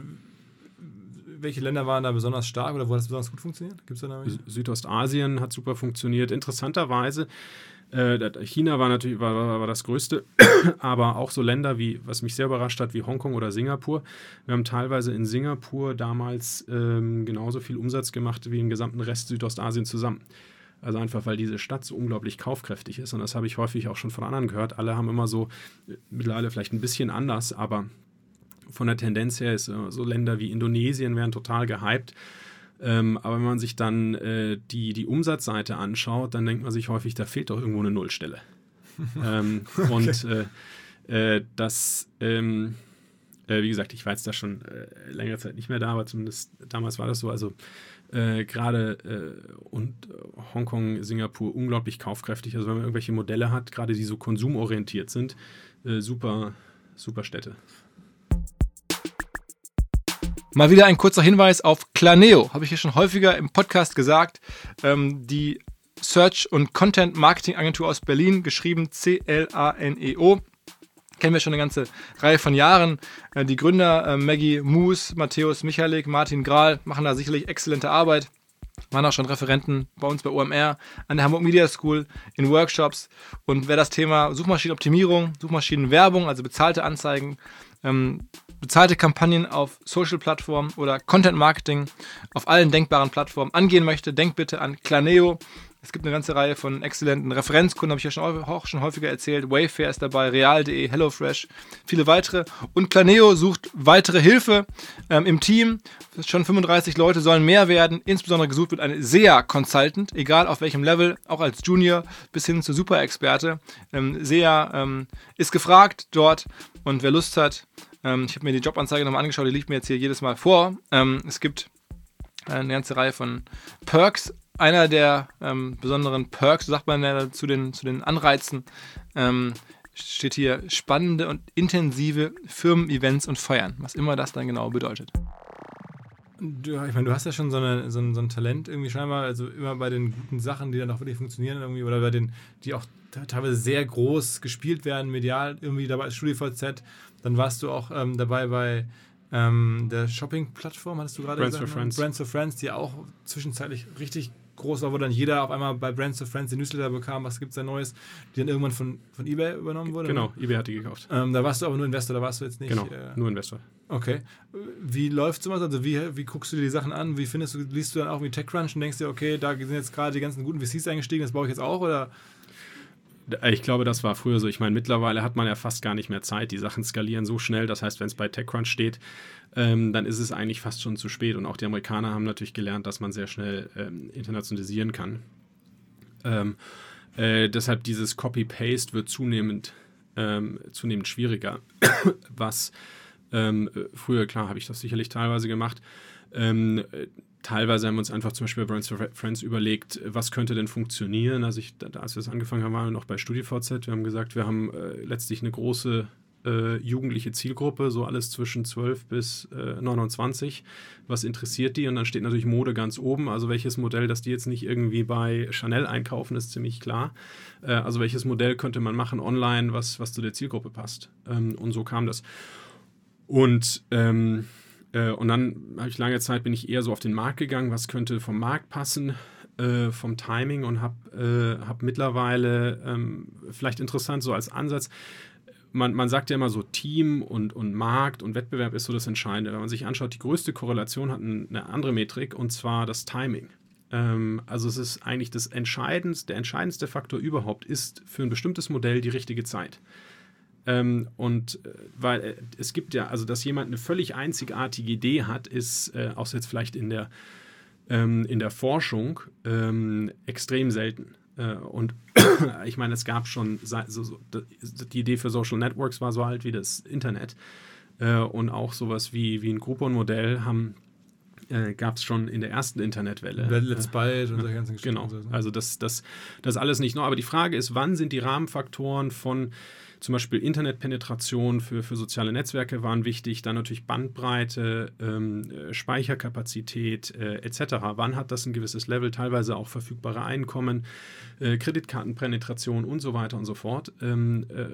[SPEAKER 1] welche Länder waren da besonders stark oder wo hat das besonders gut funktioniert? Gibt's da noch
[SPEAKER 2] Südostasien hat super funktioniert. Interessanterweise, äh, China war natürlich war, war, war das Größte, aber auch so Länder wie, was mich sehr überrascht hat, wie Hongkong oder Singapur. Wir haben teilweise in Singapur damals ähm, genauso viel Umsatz gemacht wie im gesamten Rest Südostasien zusammen. Also einfach, weil diese Stadt so unglaublich kaufkräftig ist. Und das habe ich häufig auch schon von anderen gehört. Alle haben immer so, mittlerweile vielleicht ein bisschen anders, aber von der Tendenz her ist äh, so Länder wie Indonesien werden total gehypt. Ähm, aber wenn man sich dann äh, die, die Umsatzseite anschaut, dann denkt man sich häufig, da fehlt doch irgendwo eine Nullstelle. ähm, okay. Und äh, äh, das, ähm, äh, wie gesagt, ich war jetzt da schon äh, längere Zeit nicht mehr da, aber zumindest damals war das so. Also äh, gerade äh, und äh, Hongkong, Singapur unglaublich kaufkräftig. Also wenn man irgendwelche Modelle hat, gerade die so konsumorientiert sind, äh, super, super Städte.
[SPEAKER 1] Mal wieder ein kurzer Hinweis auf Claneo. Habe ich hier schon häufiger im Podcast gesagt. Ähm, die Search- und Content-Marketing-Agentur aus Berlin, geschrieben C L A N E O. Kennen wir schon eine ganze Reihe von Jahren. Äh, die Gründer äh, Maggie Moos, Matthäus Michalik, Martin Grahl machen da sicherlich exzellente Arbeit. Waren auch schon Referenten bei uns bei O M R, an der Hamburg Media School, in Workshops. Und wer das Thema Suchmaschinenoptimierung, Suchmaschinenwerbung, also bezahlte Anzeigen, ähm, bezahlte Kampagnen auf Social-Plattformen oder Content-Marketing auf allen denkbaren Plattformen angehen möchte, denkt bitte an Claneo. Es gibt eine ganze Reihe von exzellenten Referenzkunden, habe ich ja schon, auch schon häufiger erzählt. Wayfair ist dabei, Real punkt de, HelloFresh, viele weitere. Und Claneo sucht weitere Hilfe ähm, im Team. Schon fünfunddreißig Leute sollen mehr werden. Insbesondere gesucht wird ein S E A-Consultant, egal auf welchem Level, auch als Junior bis hin zu Super-Experte. Ähm, S E A ähm, ist gefragt dort und wer Lust hat, ähm, ich habe mir die Jobanzeige nochmal angeschaut, die liegt mir jetzt hier jedes Mal vor. Ähm, es gibt eine ganze Reihe von Perks. Einer der ähm, besonderen Perks, so sagt man ja zu den, zu den Anreizen, ähm, steht hier spannende und intensive Firmen-Events und Feiern, was immer das dann genau bedeutet. Du, ich meine, du hast ja schon so, eine, so, ein, so ein Talent irgendwie scheinbar, also immer bei den guten Sachen, die dann auch wirklich funktionieren irgendwie oder bei den, die auch teilweise sehr groß gespielt werden, medial irgendwie dabei als StudiVZ. Dann warst du auch ähm, dabei bei ähm, der Shopping-Plattform, hattest du gerade
[SPEAKER 2] Brands
[SPEAKER 1] gesagt?
[SPEAKER 2] for Friends.
[SPEAKER 1] Brands for Friends, die auch zwischenzeitlich richtig groß war, wo dann jeder auf einmal bei Brands to Friends den Newsletter bekam, was gibt es da Neues, die dann irgendwann von, von eBay übernommen wurde?
[SPEAKER 2] Genau,
[SPEAKER 1] ne?
[SPEAKER 2] eBay hat die gekauft.
[SPEAKER 1] Ähm, da warst du aber nur Investor, da warst du jetzt nicht...
[SPEAKER 2] Genau,
[SPEAKER 1] äh,
[SPEAKER 2] nur Investor.
[SPEAKER 1] Okay. Wie läuft sowas? Also wie, wie guckst du dir die Sachen an? Wie findest du, liest du dann auch wie TechCrunch und denkst dir, okay, da sind jetzt gerade die ganzen guten V Cs eingestiegen, das brauche ich jetzt auch, oder...
[SPEAKER 2] Ich glaube, das war früher so. Ich meine, mittlerweile hat man ja fast gar nicht mehr Zeit. Die Sachen skalieren so schnell. Das heißt, wenn es bei TechCrunch steht, ähm, dann ist es eigentlich fast schon zu spät. Und auch die Amerikaner haben natürlich gelernt, dass man sehr schnell ähm, internationalisieren kann. Ähm, äh, deshalb dieses Copy-Paste wird zunehmend, ähm, zunehmend schwieriger. Was ähm, früher, klar, habe ich das sicherlich teilweise gemacht. Ähm, Teilweise haben wir uns einfach zum Beispiel bei Brands for Friends überlegt, was könnte denn funktionieren. Also ich, da, als wir das angefangen haben, waren wir noch bei StudiVZ. Wir haben gesagt, wir haben äh, letztlich eine große äh, jugendliche Zielgruppe, so alles zwischen zwölf bis äh, neunundzwanzig. Was interessiert die? Und dann steht natürlich Mode ganz oben. Also welches Modell, dass die jetzt nicht irgendwie bei Chanel einkaufen, ist ziemlich klar. Äh, also welches Modell könnte man machen online, was, was zu der Zielgruppe passt. Ähm, und so kam das. Und ähm, Und dann habe ich lange Zeit, bin ich eher so auf den Markt gegangen, was könnte vom Markt passen, äh, vom Timing, und habe äh, hab mittlerweile, ähm, vielleicht interessant so als Ansatz, man, man sagt ja immer so, Team und, und Markt und Wettbewerb ist so das Entscheidende. Wenn man sich anschaut, die größte Korrelation hat eine andere Metrik, und zwar das Timing. Ähm, also es ist eigentlich das entscheidendste, der entscheidendste Faktor überhaupt ist für ein bestimmtes Modell die richtige Zeit. Ähm, und äh, weil äh, es gibt ja, also dass jemand eine völlig einzigartige Idee hat, ist, äh, auch jetzt vielleicht in der, ähm, in der Forschung, ähm, extrem selten. Äh, und ich meine, es gab schon, so, so, die Idee für Social Networks war so alt wie das Internet. Äh, und auch sowas wie, wie ein Groupon-Modell haben Äh, gab es schon in der ersten Internetwelle.
[SPEAKER 1] Let's Buy und solche ganzen Geschichten.
[SPEAKER 2] Genau, also das, das, das alles nicht nur. Aber die Frage ist, wann sind die Rahmenfaktoren von zum Beispiel Internetpenetration für, für soziale Netzwerke waren wichtig, dann natürlich Bandbreite, ähm, Speicherkapazität äh, et cetera. Wann hat das ein gewisses Level, teilweise auch verfügbare Einkommen, äh, Kreditkartenpenetration und so weiter und so fort. Ähm, äh,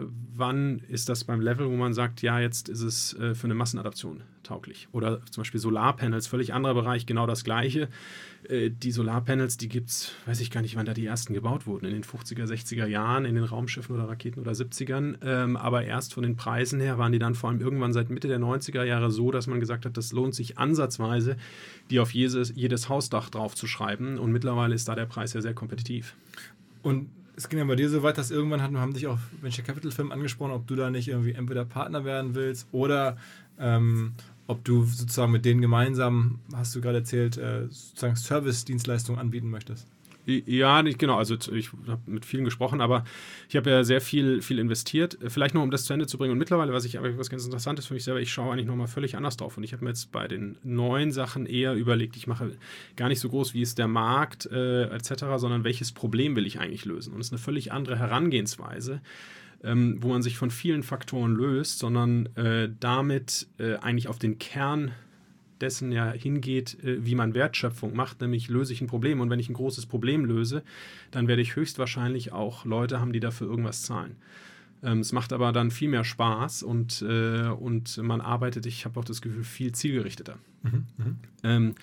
[SPEAKER 2] wann ist das beim Level, wo man sagt, ja, jetzt ist es äh, für eine Massenadaption tauglich? Oder zum Beispiel Solarpanels, völlig anderer Bereich, genau das Gleiche. Äh, die Solarpanels, die gibt es, weiß ich gar nicht, wann da die ersten gebaut wurden, in den fünfziger, sechziger Jahren, in den Raumschiffen oder Raketen oder siebzigern. Ähm, aber erst von den Preisen her waren die dann vor allem irgendwann seit Mitte der neunziger Jahre so, dass man gesagt hat, das lohnt sich ansatzweise, die auf jedes, jedes Hausdach draufzuschreiben. Und mittlerweile ist da der Preis ja sehr kompetitiv.
[SPEAKER 1] Und es ging ja bei dir so weit, dass irgendwann haben, haben dich auch Venture Capital Firmen angesprochen, ob du da nicht irgendwie entweder Partner werden willst oder ähm, ob du sozusagen mit denen gemeinsam, hast du gerade erzählt, äh, sozusagen Service-Dienstleistungen anbieten möchtest.
[SPEAKER 2] Ja, nicht genau. Also ich habe mit vielen gesprochen, aber ich habe ja sehr viel, viel investiert. Vielleicht noch, um das zu Ende zu bringen. Und mittlerweile, was ich aber was ganz Interessantes für mich selber, ich schaue eigentlich nochmal völlig anders drauf. Und ich habe mir jetzt bei den neuen Sachen eher überlegt, ich mache gar nicht so groß, wie ist der Markt äh, et cetera, sondern welches Problem will ich eigentlich lösen? Und es ist eine völlig andere Herangehensweise, ähm, wo man sich von vielen Faktoren löst, sondern äh, damit äh, eigentlich auf den Kern dessen ja hingeht, wie man Wertschöpfung macht, nämlich löse ich ein Problem, und wenn ich ein großes Problem löse, dann werde ich höchstwahrscheinlich auch Leute haben, die dafür irgendwas zahlen. Ähm, es macht aber dann viel mehr Spaß und, äh, und man arbeitet, ich habe auch das Gefühl, viel zielgerichteter. Mhm, ähm,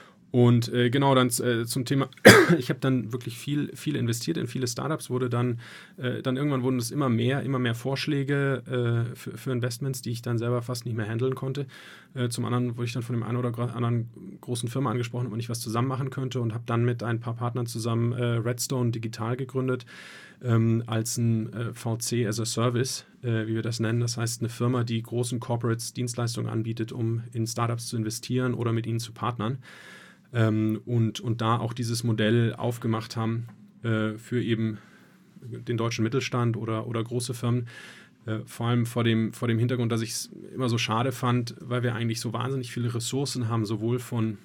[SPEAKER 2] und äh, genau, dann äh, zum Thema, ich habe dann wirklich viel, viel investiert in viele Startups, wurde dann, äh, dann irgendwann wurden es immer mehr, immer mehr Vorschläge äh, für, für Investments, die ich dann selber fast nicht mehr handeln konnte. Äh, zum anderen wurde ich dann von dem einen oder anderen großen Firma angesprochen, ob man nicht was zusammen machen könnte, und habe dann mit ein paar Partnern zusammen äh, Redstone Digital gegründet, ähm, als ein äh, V C as a Service, äh, wie wir das nennen. Das heißt, eine Firma, die großen Corporates Dienstleistungen anbietet, um in Startups zu investieren oder mit ihnen zu partnern. Ähm, und, und da auch dieses Modell aufgemacht haben äh, für eben den deutschen Mittelstand oder, oder große Firmen. Äh, vor allem vor dem, vor dem Hintergrund, dass ich es immer so schade fand, weil wir eigentlich so wahnsinnig viele Ressourcen haben, sowohl von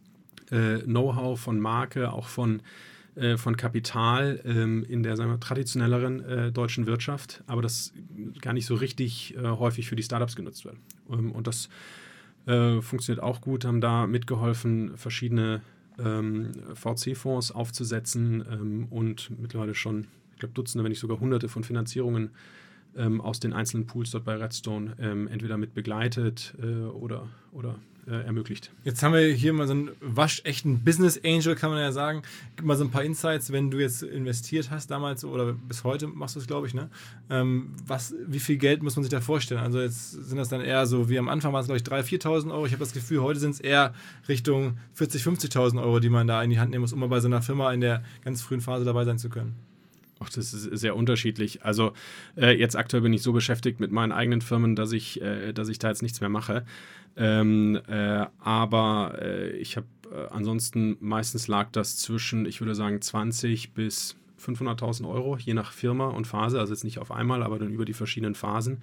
[SPEAKER 2] äh, Know-how, von Marke, auch von, äh, von Kapital ähm, in der, sagen wir, traditionelleren äh, deutschen Wirtschaft, aber das gar nicht so richtig äh, häufig für die Startups genutzt wird. Ähm, und das Äh, funktioniert auch gut, haben da mitgeholfen, verschiedene ähm, V C-Fonds aufzusetzen ähm, und mittlerweile schon, ich glaube, Dutzende, wenn nicht sogar Hunderte von Finanzierungen ähm, aus den einzelnen Pools dort bei Redstone ähm, entweder mit begleitet äh, oder, oder äh, ermöglicht.
[SPEAKER 1] Jetzt haben wir hier mal so einen waschechten Business Angel, kann man ja sagen. Gib mal so ein paar Insights, wenn du jetzt investiert hast damals oder bis heute machst du es, glaube ich, ne? Ähm, was, wie viel Geld muss man sich da vorstellen? Also jetzt sind das dann eher so, wie am Anfang waren es, glaube ich, dreitausend, viertausend Euro. Ich habe das Gefühl, heute sind es eher Richtung vierzigtausend, fünfzigtausend Euro, die man da in die Hand nehmen muss, um mal bei so einer Firma in der ganz frühen Phase dabei sein zu können.
[SPEAKER 2] Ach, das ist sehr unterschiedlich. Also äh, jetzt aktuell bin ich so beschäftigt mit meinen eigenen Firmen, dass ich, äh, dass ich da jetzt nichts mehr mache. Ähm, äh, aber äh, ich habe äh, ansonsten meistens lag das zwischen, ich würde sagen, zwanzig bis fünfhunderttausend Euro, je nach Firma und Phase. Also jetzt nicht auf einmal, aber dann über die verschiedenen Phasen.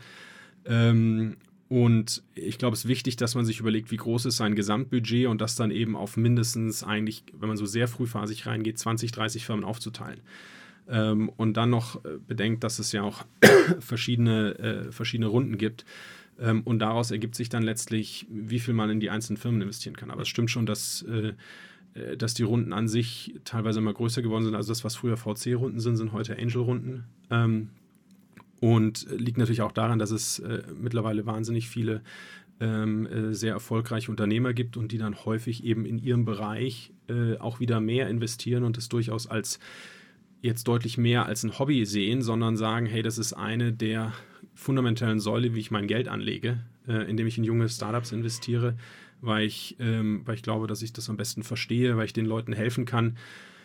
[SPEAKER 2] Ähm, und ich glaube, es ist wichtig, dass man sich überlegt, wie groß ist sein Gesamtbudget und das dann eben auf mindestens eigentlich, wenn man so sehr frühphasig reingeht, zwanzig, dreißig Firmen aufzuteilen. Ähm, und dann noch äh, bedenkt, dass es ja auch verschiedene, äh, verschiedene Runden gibt. Ähm, und daraus ergibt sich dann letztlich, wie viel man in die einzelnen Firmen investieren kann. Aber es stimmt schon, dass, äh, dass die Runden an sich teilweise immer größer geworden sind. Also das, was früher V C-Runden sind, sind heute Angel-Runden. Ähm, und liegt natürlich auch daran, dass es äh, mittlerweile wahnsinnig viele ähm, äh, sehr erfolgreiche Unternehmer gibt und die dann häufig eben in ihrem Bereich äh, auch wieder mehr investieren und es durchaus als jetzt deutlich mehr als ein Hobby sehen, sondern sagen, hey, das ist eine der fundamentalen Säule, wie ich mein Geld anlege, äh, indem ich in junge Startups investiere, weil ich, ähm, weil ich glaube, dass ich das am besten verstehe, weil ich den Leuten helfen kann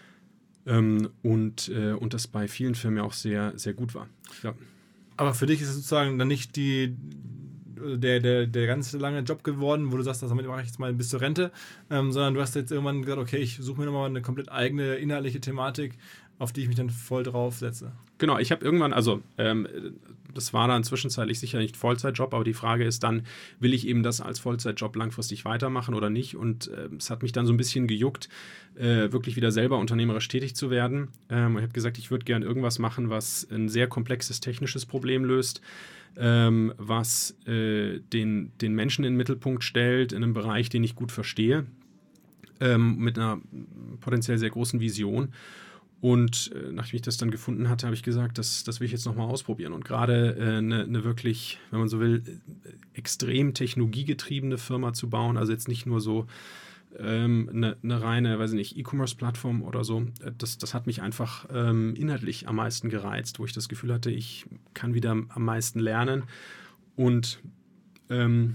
[SPEAKER 2] ähm, und, äh, und das bei vielen Firmen auch sehr, sehr gut war. Ja.
[SPEAKER 1] Aber für dich ist es sozusagen dann nicht die, der, der, der ganz lange Job geworden, wo du sagst, damit mache ich jetzt mal bis zur Rente, ähm, sondern du hast jetzt irgendwann gesagt, okay, ich suche mir nochmal eine komplett eigene inhaltliche Thematik, auf die ich mich dann voll drauf setze.
[SPEAKER 2] Genau, ich habe irgendwann, also ähm, das war dann zwischenzeitlich sicher nicht Vollzeitjob, aber die Frage ist dann, will ich eben das als Vollzeitjob langfristig weitermachen oder nicht? Und äh, es hat mich dann so ein bisschen gejuckt, äh, wirklich wieder selber unternehmerisch tätig zu werden. Ähm, ich habe gesagt, ich würde gerne irgendwas machen, was ein sehr komplexes technisches Problem löst, ähm, was äh, den, den Menschen in den Mittelpunkt stellt, in einem Bereich, den ich gut verstehe, ähm, mit einer potenziell sehr großen Vision. Und äh, nachdem ich das dann gefunden hatte, habe ich gesagt, das, das will ich jetzt nochmal ausprobieren. Und gerade eine äh, ne wirklich, wenn man so will, extrem technologiegetriebene Firma zu bauen, also jetzt nicht nur so eine ähm, ne, ne reine, weiß ich nicht, E-Commerce-Plattform oder so, das, das hat mich einfach ähm, inhaltlich am meisten gereizt, wo ich das Gefühl hatte, ich kann wieder am meisten lernen. Und ähm,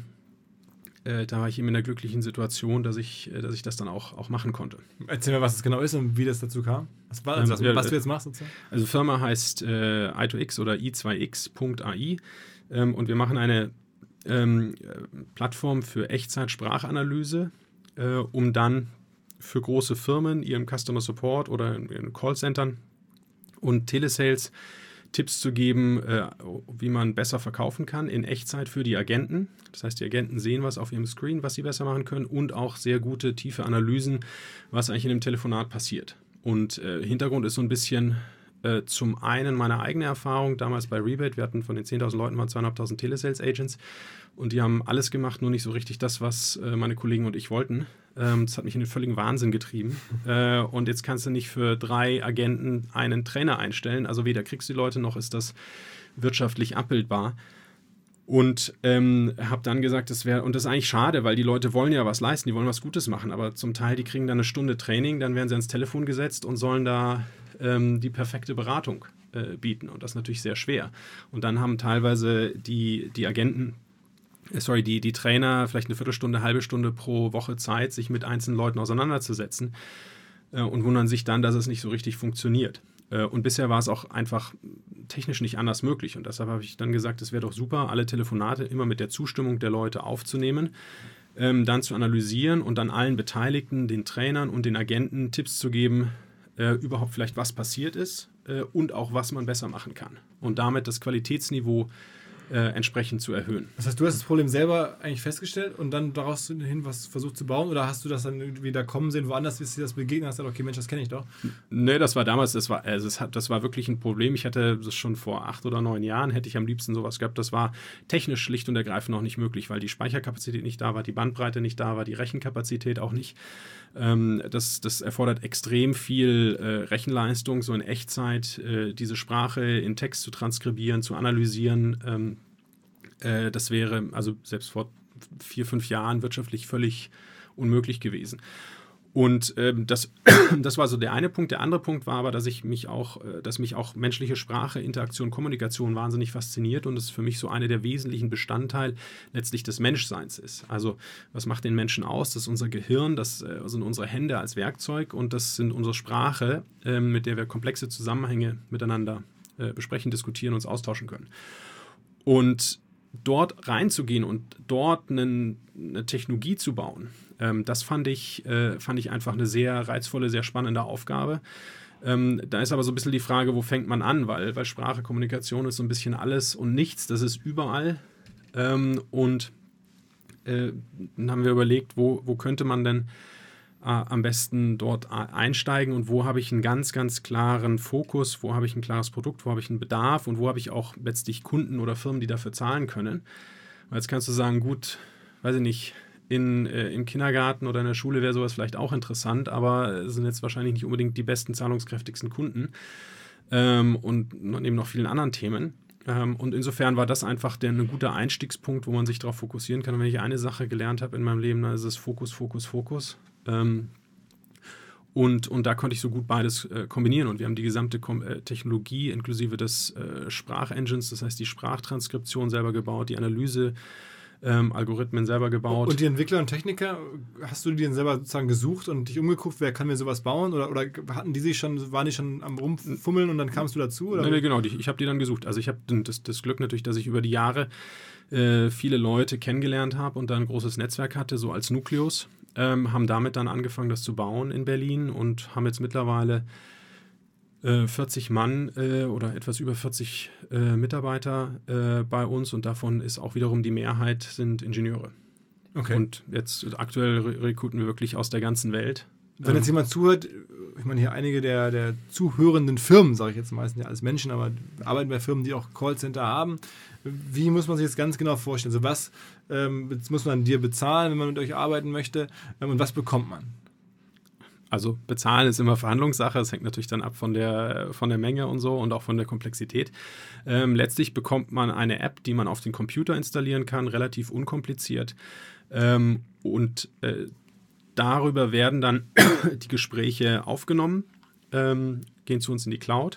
[SPEAKER 2] Äh, da war ich eben in der glücklichen Situation, dass ich, äh, dass ich das dann auch, auch machen konnte.
[SPEAKER 1] Erzähl mir, was es genau ist und wie das dazu kam. Was, war, also was,
[SPEAKER 2] ähm,
[SPEAKER 1] was du jetzt machst sozusagen?
[SPEAKER 2] Also Firma heißt äh, i zwei x oder i zwei x punkt a i ähm, und wir machen eine ähm, Plattform für Echtzeit-Sprachanalyse, äh, um dann für große Firmen, ihren Customer Support oder in, in Callcentern und Telesales Tipps zu geben, äh, wie man besser verkaufen kann in Echtzeit für die Agenten. Das heißt, die Agenten sehen was auf ihrem Screen, was sie besser machen können und auch sehr gute, tiefe Analysen, was eigentlich in dem Telefonat passiert. Und äh, Hintergrund ist so ein bisschen äh, zum einen meine eigene Erfahrung, damals bei Rebate, wir hatten von den zehntausend Leuten waren zweitausendfünfhundert Telesales Agents und die haben alles gemacht, nur nicht so richtig das, was äh, meine Kollegen und ich wollten. Ähm, das hat mich in den völligen Wahnsinn getrieben. Äh, und jetzt kannst du nicht für drei Agenten einen Trainer einstellen, also weder kriegst du die Leute, noch ist das wirtschaftlich abbildbar. Und ähm, habe dann gesagt, das wäre, und das ist eigentlich schade, weil die Leute wollen ja was leisten, die wollen was Gutes machen, aber zum Teil, die kriegen dann eine Stunde Training, dann werden sie ans Telefon gesetzt und sollen da ähm, die perfekte Beratung äh, bieten und das ist natürlich sehr schwer. Und dann haben teilweise die, die Agenten, äh, sorry, die, die Trainer vielleicht eine Viertelstunde, halbe Stunde pro Woche Zeit, sich mit einzelnen Leuten auseinanderzusetzen äh, und wundern sich dann, dass es nicht so richtig funktioniert. Und bisher war es auch einfach technisch nicht anders möglich. Und deshalb habe ich dann gesagt, es wäre doch super, alle Telefonate immer mit der Zustimmung der Leute aufzunehmen, ähm, dann zu analysieren und dann allen Beteiligten, den Trainern und den Agenten Tipps zu geben, äh, überhaupt vielleicht was passiert ist äh, und auch was man besser machen kann. Und damit das Qualitätsniveau äh, entsprechend zu erhöhen.
[SPEAKER 1] Das heißt, du hast das Problem selber eigentlich festgestellt und dann daraus hin was versucht zu bauen, oder hast du das dann irgendwie da kommen sehen, woanders ist dir das begegnet, hast du gesagt, okay, Mensch, das kenne ich doch?
[SPEAKER 2] Nee, das war damals, das war, also es hat, das war wirklich ein Problem. Ich hatte das schon vor acht oder neun Jahren, hätte ich am liebsten sowas gehabt. Das war technisch schlicht und ergreifend noch nicht möglich, weil die Speicherkapazität nicht da war, die Bandbreite nicht da war, die Rechenkapazität auch nicht. Ähm, das, das erfordert extrem viel äh, Rechenleistung, so in Echtzeit äh, diese Sprache in Text zu transkribieren, zu analysieren. Ähm, äh, das wäre also selbst vor vier, fünf Jahren wirtschaftlich völlig unmöglich gewesen. Und ähm, das, das war so der eine Punkt. Der andere Punkt war aber, dass ich mich auch, äh, dass mich auch menschliche Sprache, Interaktion, Kommunikation wahnsinnig fasziniert und es für mich so eine der wesentlichen Bestandteile letztlich des Menschseins ist. Also was macht den Menschen aus? Das ist unser Gehirn, das äh, sind unsere Hände als Werkzeug und das sind unsere Sprache, äh, mit der wir komplexe Zusammenhänge miteinander äh, besprechen, diskutieren, uns austauschen können. Und dort reinzugehen und dort einen, eine Technologie zu bauen, ähm, das fand ich, äh, fand ich einfach eine sehr reizvolle, sehr spannende Aufgabe. Ähm, da ist aber so ein bisschen die Frage, wo fängt man an, weil, weil Sprache, Kommunikation ist so ein bisschen alles und nichts, das ist überall. Ähm, und äh, dann haben wir überlegt, wo, wo könnte man denn äh, am besten dort einsteigen und wo habe ich einen ganz, ganz klaren Fokus, wo habe ich ein klares Produkt, wo habe ich einen Bedarf und wo habe ich auch letztlich Kunden oder Firmen, die dafür zahlen können. Weil jetzt kannst du sagen, gut, weiß ich nicht, in, äh, im Kindergarten oder in der Schule wäre sowas vielleicht auch interessant, aber es sind jetzt wahrscheinlich nicht unbedingt die besten, zahlungskräftigsten Kunden ähm, und neben noch vielen anderen Themen. Ähm, und insofern war das einfach der, ein guter Einstiegspunkt, wo man sich darauf fokussieren kann. Und wenn ich eine Sache gelernt habe in meinem Leben, dann ist es Fokus, Fokus, Fokus. Ähm, und, und da konnte ich so gut beides äh, kombinieren. Und wir haben die gesamte Kom- äh, Technologie inklusive des äh, Sprachengines, das heißt die Sprachtranskription selber gebaut, die Analyse, Ähm, Algorithmen selber gebaut.
[SPEAKER 1] Und die Entwickler und Techniker, hast du die denn selber sozusagen gesucht und dich umgeguckt, wer kann mir sowas bauen? Oder, oder hatten die sich schon, waren die schon am Rumfummeln und dann kamst du dazu? Oder?
[SPEAKER 2] Nee, nee, genau, die, ich habe die dann gesucht. Also ich habe das, das Glück natürlich, dass ich über die Jahre äh, viele Leute kennengelernt habe und dann ein großes Netzwerk hatte, so als Nukleus. Ähm, haben damit dann angefangen, das zu bauen in Berlin und haben jetzt mittlerweile vierzig Mann äh, oder etwas über vierzig äh, Mitarbeiter äh, bei uns und davon ist auch wiederum die Mehrheit sind Ingenieure.
[SPEAKER 1] Okay.
[SPEAKER 2] Und jetzt aktuell re- rekruten wir wirklich aus der ganzen Welt.
[SPEAKER 1] Wenn jetzt jemand zuhört, ich meine hier einige der, der zuhörenden Firmen, sage ich jetzt meistens ja als Menschen, aber arbeiten bei Firmen, die auch Callcenter haben. Wie muss man sich das ganz genau vorstellen? Also was ähm, muss man dir bezahlen, wenn man mit euch arbeiten möchte ähm, und was bekommt man?
[SPEAKER 2] Also bezahlen ist immer Verhandlungssache, es hängt natürlich dann ab von der, von der Menge und so und auch von der Komplexität. Ähm, letztlich bekommt man eine App, die man auf den Computer installieren kann, relativ unkompliziert. Ähm, und äh, darüber werden dann die Gespräche aufgenommen, ähm, gehen zu uns in die Cloud,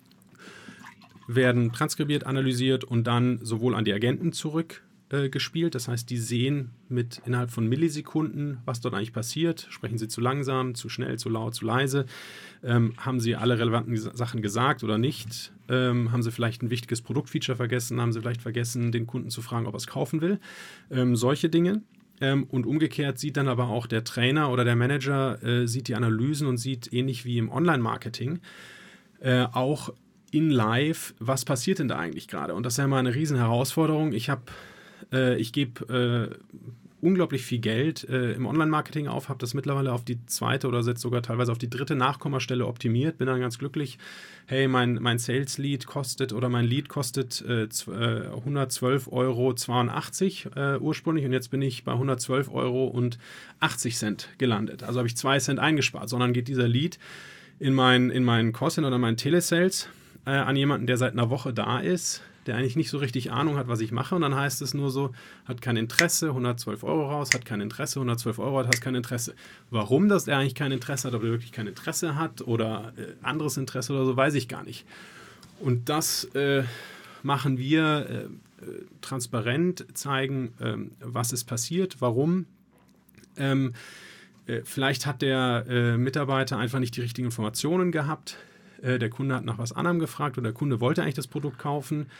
[SPEAKER 2] werden transkribiert, analysiert und dann sowohl an die Agenten zurück gespielt. Das heißt, die sehen mit innerhalb von Millisekunden, was dort eigentlich passiert. Sprechen sie zu langsam, zu schnell, zu laut, zu leise? Ähm, haben sie alle relevanten Sachen gesagt oder nicht? Ähm, haben sie vielleicht ein wichtiges Produktfeature vergessen? Haben sie vielleicht vergessen, den Kunden zu fragen, ob er es kaufen will? Ähm, solche Dinge. Ähm, und umgekehrt sieht dann aber auch der Trainer oder der Manager, äh, sieht die Analysen und sieht ähnlich wie im Online-Marketing äh, auch in live, was passiert denn da eigentlich gerade? Und das ist ja immer eine riesen Herausforderung. Ich habe Ich gebe äh, unglaublich viel Geld äh, im Online-Marketing auf, habe das mittlerweile auf die zweite oder jetzt sogar teilweise auf die dritte Nachkommastelle optimiert, bin dann ganz glücklich. Hey, mein, mein Sales-Lead kostet oder mein Lead kostet äh, hundertzwölf Euro zweiundachtzig äh, ursprünglich und jetzt bin ich bei hundertzwölf Euro und achtzig Cent gelandet. Also habe ich zwei Cent eingespart, sondern geht dieser Lead in meinen in mein Callcenter oder meinen Telesales äh, an jemanden, der seit einer Woche da ist, der eigentlich nicht so richtig Ahnung hat, was ich mache. Und dann heißt es nur so, hat kein Interesse, hundertzwölf Euro raus, hat kein Interesse, hundertzwölf Euro hat, hat kein Interesse. Warum das er eigentlich kein Interesse hat, ob er wirklich kein Interesse hat oder äh, anderes Interesse oder so, weiß ich gar nicht. Und das äh, machen wir äh, transparent, zeigen, äh, was ist passiert, warum. Ähm, äh, vielleicht hat der äh, Mitarbeiter einfach nicht die richtigen Informationen gehabt. Der Kunde hat nach was anderem gefragt oder der Kunde wollte eigentlich das Produkt kaufen.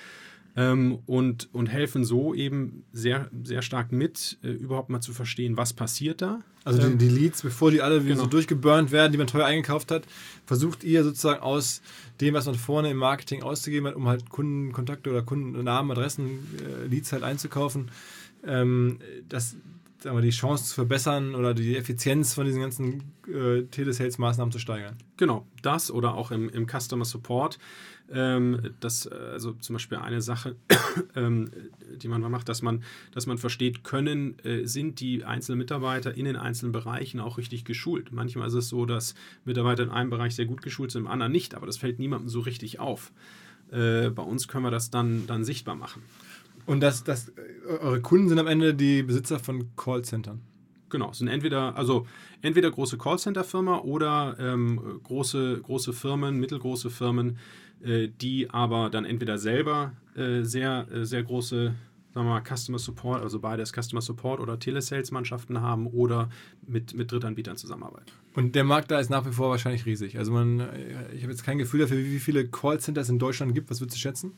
[SPEAKER 2] ähm, und, und helfen so eben sehr, sehr stark mit, äh, überhaupt mal zu verstehen, was passiert da.
[SPEAKER 1] Also
[SPEAKER 2] ähm,
[SPEAKER 1] die, die Leads, bevor die alle wieder
[SPEAKER 2] genau.
[SPEAKER 1] so durchgeburnt werden, die man teuer eingekauft hat, versucht ihr sozusagen aus dem, was man vorne im Marketing auszugeben hat, um halt Kundenkontakte oder Kundennamen, Adressen, äh, Leads halt einzukaufen, ähm, das, sagen wir, die Chance zu verbessern oder die Effizienz von diesen ganzen äh, Telesales-Maßnahmen zu steigern.
[SPEAKER 2] Genau, das oder auch im, im Customer Support. Ähm, das, also zum Beispiel eine Sache, ähm, die man mal macht, dass man, dass man versteht, können, äh, sind die einzelnen Mitarbeiter in den einzelnen Bereichen auch richtig geschult. Manchmal ist es so, dass Mitarbeiter in einem Bereich sehr gut geschult sind, im anderen nicht, aber das fällt niemandem so richtig auf. Äh, bei uns können wir das dann, dann sichtbar machen.
[SPEAKER 1] Und das, das, eure Kunden sind am Ende die Besitzer von Callcentern?
[SPEAKER 2] Genau, es sind entweder, also entweder große Callcenter-Firma oder ähm, große, große Firmen, mittelgroße Firmen, äh, die aber dann entweder selber äh, sehr, äh, sehr große, sagen wir mal, Customer Support, also beides Customer Support oder Telesales-Mannschaften haben oder mit, mit Drittanbietern zusammenarbeiten.
[SPEAKER 1] Und der Markt da ist nach wie vor wahrscheinlich riesig. Also man, ich habe jetzt kein Gefühl dafür, wie viele Callcenter es in Deutschland gibt. Was würdest du schätzen?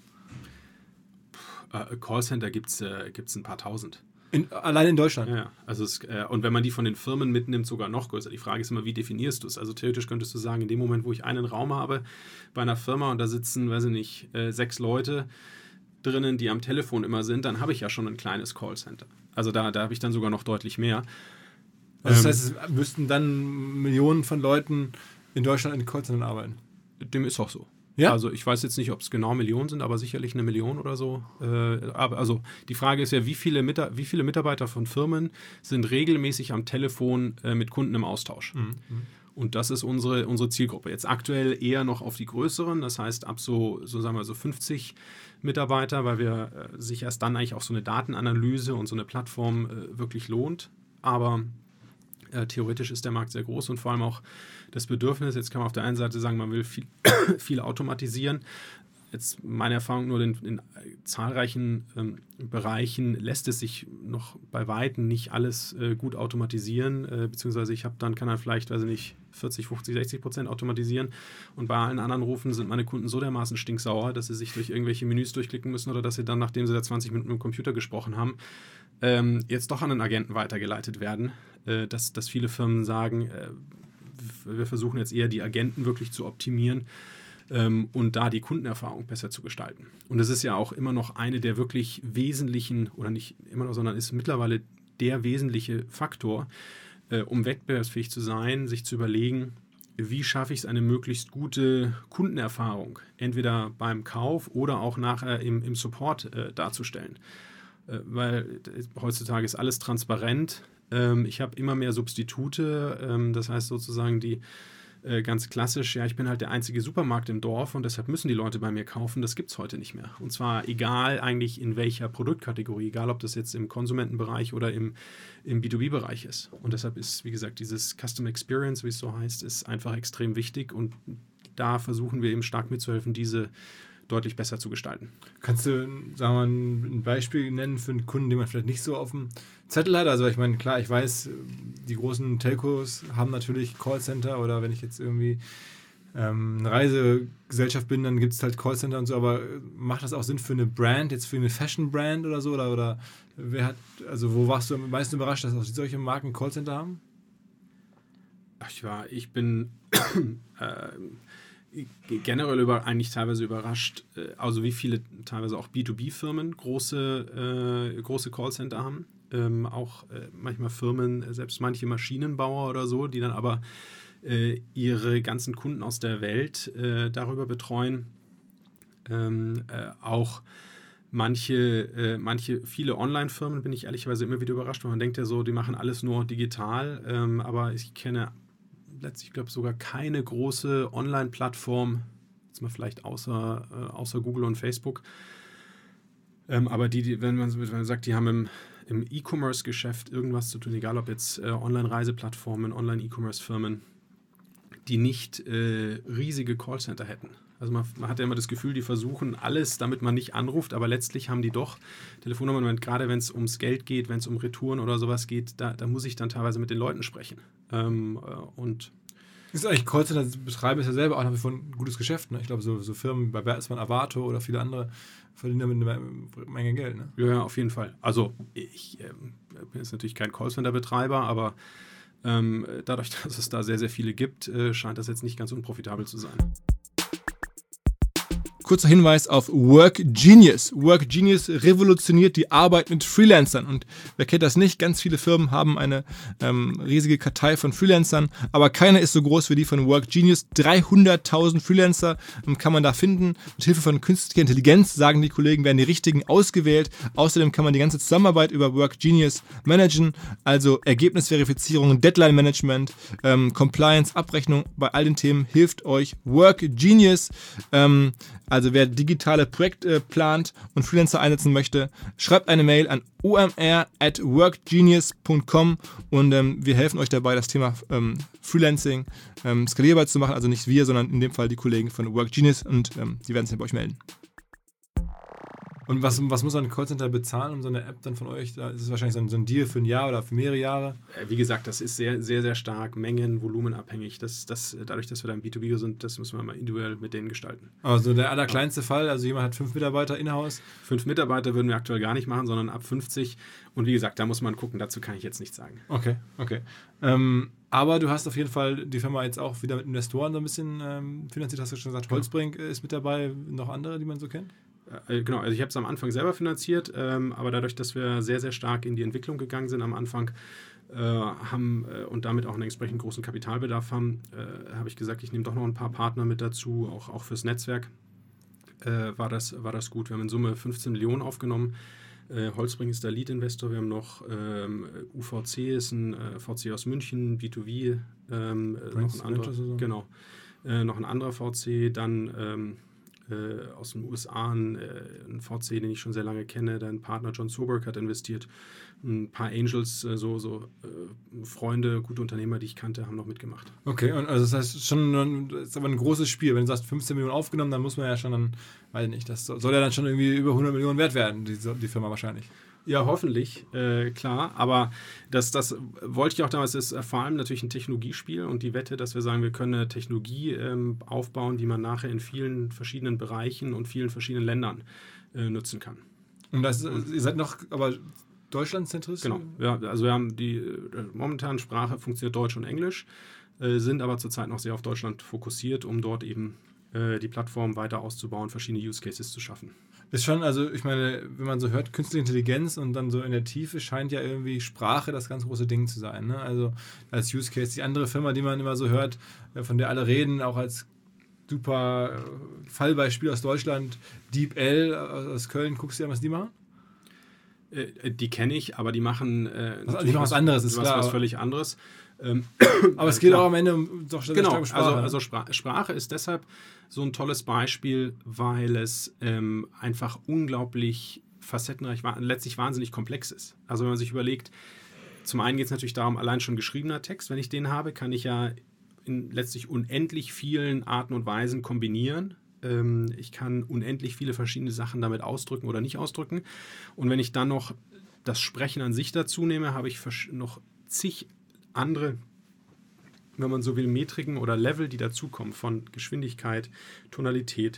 [SPEAKER 2] Äh, Callcenter gibt es äh, gibt's ein paar tausend.
[SPEAKER 1] In, allein in Deutschland?
[SPEAKER 2] Ja, also es, äh, und wenn man die von den Firmen mitnimmt, sogar noch größer. Die Frage ist immer, wie definierst du es? Also theoretisch könntest du sagen, in dem Moment, wo ich einen Raum habe bei einer Firma und da sitzen, weiß ich nicht, äh, sechs Leute drinnen, die am Telefon immer sind, dann habe ich ja schon ein kleines Callcenter. Also da, da habe ich dann sogar noch deutlich mehr.
[SPEAKER 1] Also das heißt, es müssten dann Millionen von Leuten in Deutschland in Callcentern arbeiten?
[SPEAKER 2] Dem ist auch so.
[SPEAKER 1] Ja?
[SPEAKER 2] Also ich weiß jetzt nicht, ob es genau Millionen sind, aber sicherlich eine Million oder so. Äh, aber also die Frage ist ja, wie viele, Mita- wie viele Mitarbeiter von Firmen sind regelmäßig am Telefon äh, mit Kunden im Austausch?
[SPEAKER 1] Mhm.
[SPEAKER 2] Und das ist unsere, unsere Zielgruppe. Jetzt aktuell eher noch auf die größeren, das heißt ab so, so sagen wir so fünfzig Mitarbeiter, weil wir äh, sich erst dann eigentlich auch so eine Datenanalyse und so eine Plattform äh, wirklich lohnt. Aber äh, theoretisch ist der Markt sehr groß und vor allem auch das Bedürfnis, jetzt kann man auf der einen Seite sagen, man will viel, viel automatisieren. Jetzt meine Erfahrung nur, in, in zahlreichen ähm, Bereichen lässt es sich noch bei Weitem nicht alles äh, gut automatisieren, äh, beziehungsweise ich habe dann, kann dann vielleicht, weiß ich nicht, vierzig, fünfzig, sechzig Prozent automatisieren und bei allen anderen Rufen sind meine Kunden so dermaßen stinksauer, dass sie sich durch irgendwelche Menüs durchklicken müssen oder dass sie dann, nachdem sie da zwanzig Minuten mit dem Computer gesprochen haben, ähm, jetzt doch an einen Agenten weitergeleitet werden, äh, dass, dass viele Firmen sagen, äh, wir versuchen jetzt eher die Agenten wirklich zu optimieren ähm, und da die Kundenerfahrung besser zu gestalten. Und das ist ja auch immer noch eine der wirklich wesentlichen, oder nicht immer noch, sondern ist mittlerweile der wesentliche Faktor, äh, um wettbewerbsfähig zu sein, sich zu überlegen, wie schaffe ich es, eine möglichst gute Kundenerfahrung, entweder beim Kauf oder auch nachher im, im Support äh, darzustellen. Äh, weil heutzutage ist alles transparent. Ähm, ich habe immer mehr Substitute, ähm, das heißt sozusagen die äh, ganz klassisch, ja, ich bin halt der einzige Supermarkt im Dorf und deshalb müssen die Leute bei mir kaufen. Das gibt es heute nicht mehr. Und zwar egal eigentlich in welcher Produktkategorie, egal ob das jetzt im Konsumentenbereich oder im, im B zwei B-Bereich ist. Und deshalb ist, wie gesagt, dieses Custom Experience, wie es so heißt, ist einfach extrem wichtig und da versuchen wir eben stark mitzuhelfen, diese deutlich besser zu gestalten.
[SPEAKER 1] Kannst du, sagen wir mal, ein Beispiel nennen für einen Kunden, den man vielleicht nicht so auf dem Zettel hat? Also ich meine, klar, ich weiß, die großen Telcos haben natürlich Callcenter oder wenn ich jetzt irgendwie ähm, eine Reisegesellschaft bin, dann gibt es halt Callcenter und so, aber macht das auch Sinn für eine Brand, jetzt für eine Fashion-Brand oder so? Oder, oder wer hat, also wo warst du am meisten überrascht, dass auch solche Marken Callcenter haben?
[SPEAKER 2] Ach, ich war, ich bin äh, generell über, eigentlich teilweise überrascht, äh, also wie viele teilweise auch B zwei B-Firmen große, äh, große Callcenter haben. Ähm, auch äh, manchmal Firmen, selbst manche Maschinenbauer oder so, die dann aber äh, ihre ganzen Kunden aus der Welt äh, darüber betreuen. Ähm, äh, auch manche, äh, manche, viele Online-Firmen bin ich ehrlicherweise immer wieder überrascht, weil man denkt ja so, die machen alles nur digital, ähm, aber ich kenne letztlich, ich glaube, sogar keine große Online-Plattform, jetzt mal vielleicht außer, äh, außer Google und Facebook, ähm, aber die, die wenn, man, wenn man sagt, die haben im, im E-Commerce-Geschäft irgendwas zu tun, egal ob jetzt äh, Online-Reiseplattformen, Online-E-Commerce-Firmen, die nicht äh, riesige Callcenter hätten. Also man, man hat ja immer das Gefühl, die versuchen alles, damit man nicht anruft, aber letztlich haben die doch Telefonnummern, gerade wenn es ums Geld geht, wenn es um Retouren oder sowas geht, da, da muss ich dann teilweise mit den Leuten sprechen. Ähm, äh, und
[SPEAKER 1] Ist eigentlich Callcenter betreiben ist ja selber auch nach wie vor ein gutes Geschäft. Ne? Ich glaube, so, so Firmen bei Bertelsmann, Avato oder viele andere verdienen damit eine Menge Geld. Ne?
[SPEAKER 2] Ja, auf jeden Fall. Also ich ähm, bin jetzt natürlich kein Callcenter-Betreiber, aber ähm, dadurch, dass es da sehr, sehr viele gibt, äh, scheint das jetzt nicht ganz unprofitabel zu sein.
[SPEAKER 1] Kurzer Hinweis auf WorkGenius. WorkGenius revolutioniert die Arbeit mit Freelancern. Und wer kennt das nicht? Ganz viele Firmen haben eine ähm, riesige Kartei von Freelancern, aber keine ist so groß wie die von WorkGenius. dreihunderttausend Freelancer ähm, kann man da finden. Mit Hilfe von künstlicher Intelligenz, sagen die Kollegen, werden die richtigen ausgewählt. Außerdem kann man die ganze Zusammenarbeit über WorkGenius managen, also Ergebnisverifizierung, Deadline-Management, ähm, Compliance, Abrechnung. Bei all den Themen hilft euch WorkGenius. Ähm, Also wer digitale Projekte äh, plant und Freelancer einsetzen möchte, schreibt eine Mail an o m r at workgenius punkt com und ähm, wir helfen euch dabei, das Thema ähm, Freelancing ähm, skalierbar zu machen. Also nicht wir, sondern in dem Fall die Kollegen von WorkGenius und ähm, die werden sich bei euch melden. Und was, was muss ein Callcenter bezahlen, um so eine App dann von euch? Da ist es wahrscheinlich so ein, so ein Deal für ein Jahr oder für mehrere Jahre.
[SPEAKER 2] Wie gesagt, das ist sehr, sehr, sehr stark Mengen-, Volumenabhängig. Das, das, dadurch, dass wir da im B zwei B sind, das müssen wir mal individuell mit denen gestalten.
[SPEAKER 1] Also der allerkleinste ja. Fall, also jemand hat fünf Mitarbeiter in-house.
[SPEAKER 2] Fünf Mitarbeiter würden wir aktuell gar nicht machen, sondern ab fünfzig. Und wie gesagt, da muss man gucken, dazu kann ich jetzt nichts sagen.
[SPEAKER 1] Okay, okay. Ähm, aber du hast auf jeden Fall die Firma jetzt auch wieder mit Investoren so ein bisschen ähm, finanziert, hast du schon gesagt. Holzbrink ja. ist mit dabei, noch andere, die man so kennt?
[SPEAKER 2] Genau, also ich habe es am Anfang selber finanziert, ähm, aber dadurch, dass wir sehr, sehr stark in die Entwicklung gegangen sind am Anfang äh, haben äh, und damit auch einen entsprechend großen Kapitalbedarf haben, äh, habe ich gesagt, ich nehme doch noch ein paar Partner mit dazu, auch, auch fürs Netzwerk äh, war, das, war das gut. Wir haben in Summe fünfzehn Millionen aufgenommen. Äh, Holzbrink ist der Lead-Investor, wir haben noch ähm, U V C, ist ein äh, V C aus München, B zwei B, ähm, noch, ein anderer, so. genau, äh, noch ein anderer V C, dann ähm, Äh, aus den U S A, ein, äh, ein V C, den ich schon sehr lange kenne, dein Partner John Soberg hat investiert, ein paar Angels, äh, so, so äh, Freunde, gute Unternehmer, die ich kannte, haben noch mitgemacht.
[SPEAKER 1] Okay, und also das heißt schon, das ist aber ein großes Spiel. Wenn du sagst fünfzehn Millionen aufgenommen, dann muss man ja schon dann, weiß nicht, das soll ja dann schon irgendwie über hundert Millionen wert werden, die, die Firma wahrscheinlich.
[SPEAKER 2] Ja, hoffentlich, äh, klar, aber das, das wollte ich auch damals, ist vor allem natürlich ein Technologiespiel und die Wette, dass wir sagen, wir können eine Technologie ähm, aufbauen, die man nachher in vielen verschiedenen Bereichen und vielen verschiedenen Ländern äh, nutzen kann.
[SPEAKER 1] Und das, ihr seid noch, aber deutschlandzentrisch?
[SPEAKER 2] Genau, ja, also wir haben die äh, momentan Sprache funktioniert Deutsch und Englisch, äh, sind aber zurzeit noch sehr auf Deutschland fokussiert, um dort eben äh, die Plattform weiter auszubauen, verschiedene Use Cases zu schaffen.
[SPEAKER 1] Ist schon, also ich meine, wenn man so hört, künstliche Intelligenz und dann so in der Tiefe scheint ja irgendwie Sprache das ganz große Ding zu sein. Ne? Also als Use Case. Die andere Firma, die man immer so hört, von der alle reden, auch als super Fallbeispiel aus Deutschland, DeepL aus Köln, guckst du dir an, was die machen?
[SPEAKER 2] Äh, die kenne ich, aber die machen, äh,
[SPEAKER 1] was, die machen was anderes, ist
[SPEAKER 2] was,
[SPEAKER 1] klar.
[SPEAKER 2] Was völlig anderes. Ähm,
[SPEAKER 1] aber es geht klar. auch am Ende um doch
[SPEAKER 2] genau, starke Sprache. Also, also Spra- Sprache ist deshalb so ein tolles Beispiel, weil es ähm, einfach unglaublich facettenreich, letztlich wahnsinnig komplex ist. Also wenn man sich überlegt, zum einen geht es natürlich darum, allein schon geschriebener Text, wenn ich den habe, kann ich ja in letztlich unendlich vielen Arten und Weisen kombinieren. Ähm, ich kann unendlich viele verschiedene Sachen damit ausdrücken oder nicht ausdrücken. Und wenn ich dann noch das Sprechen an sich dazu nehme, habe ich noch zig andere, wenn man so will, Metriken oder Level, die dazukommen von Geschwindigkeit, Tonalität,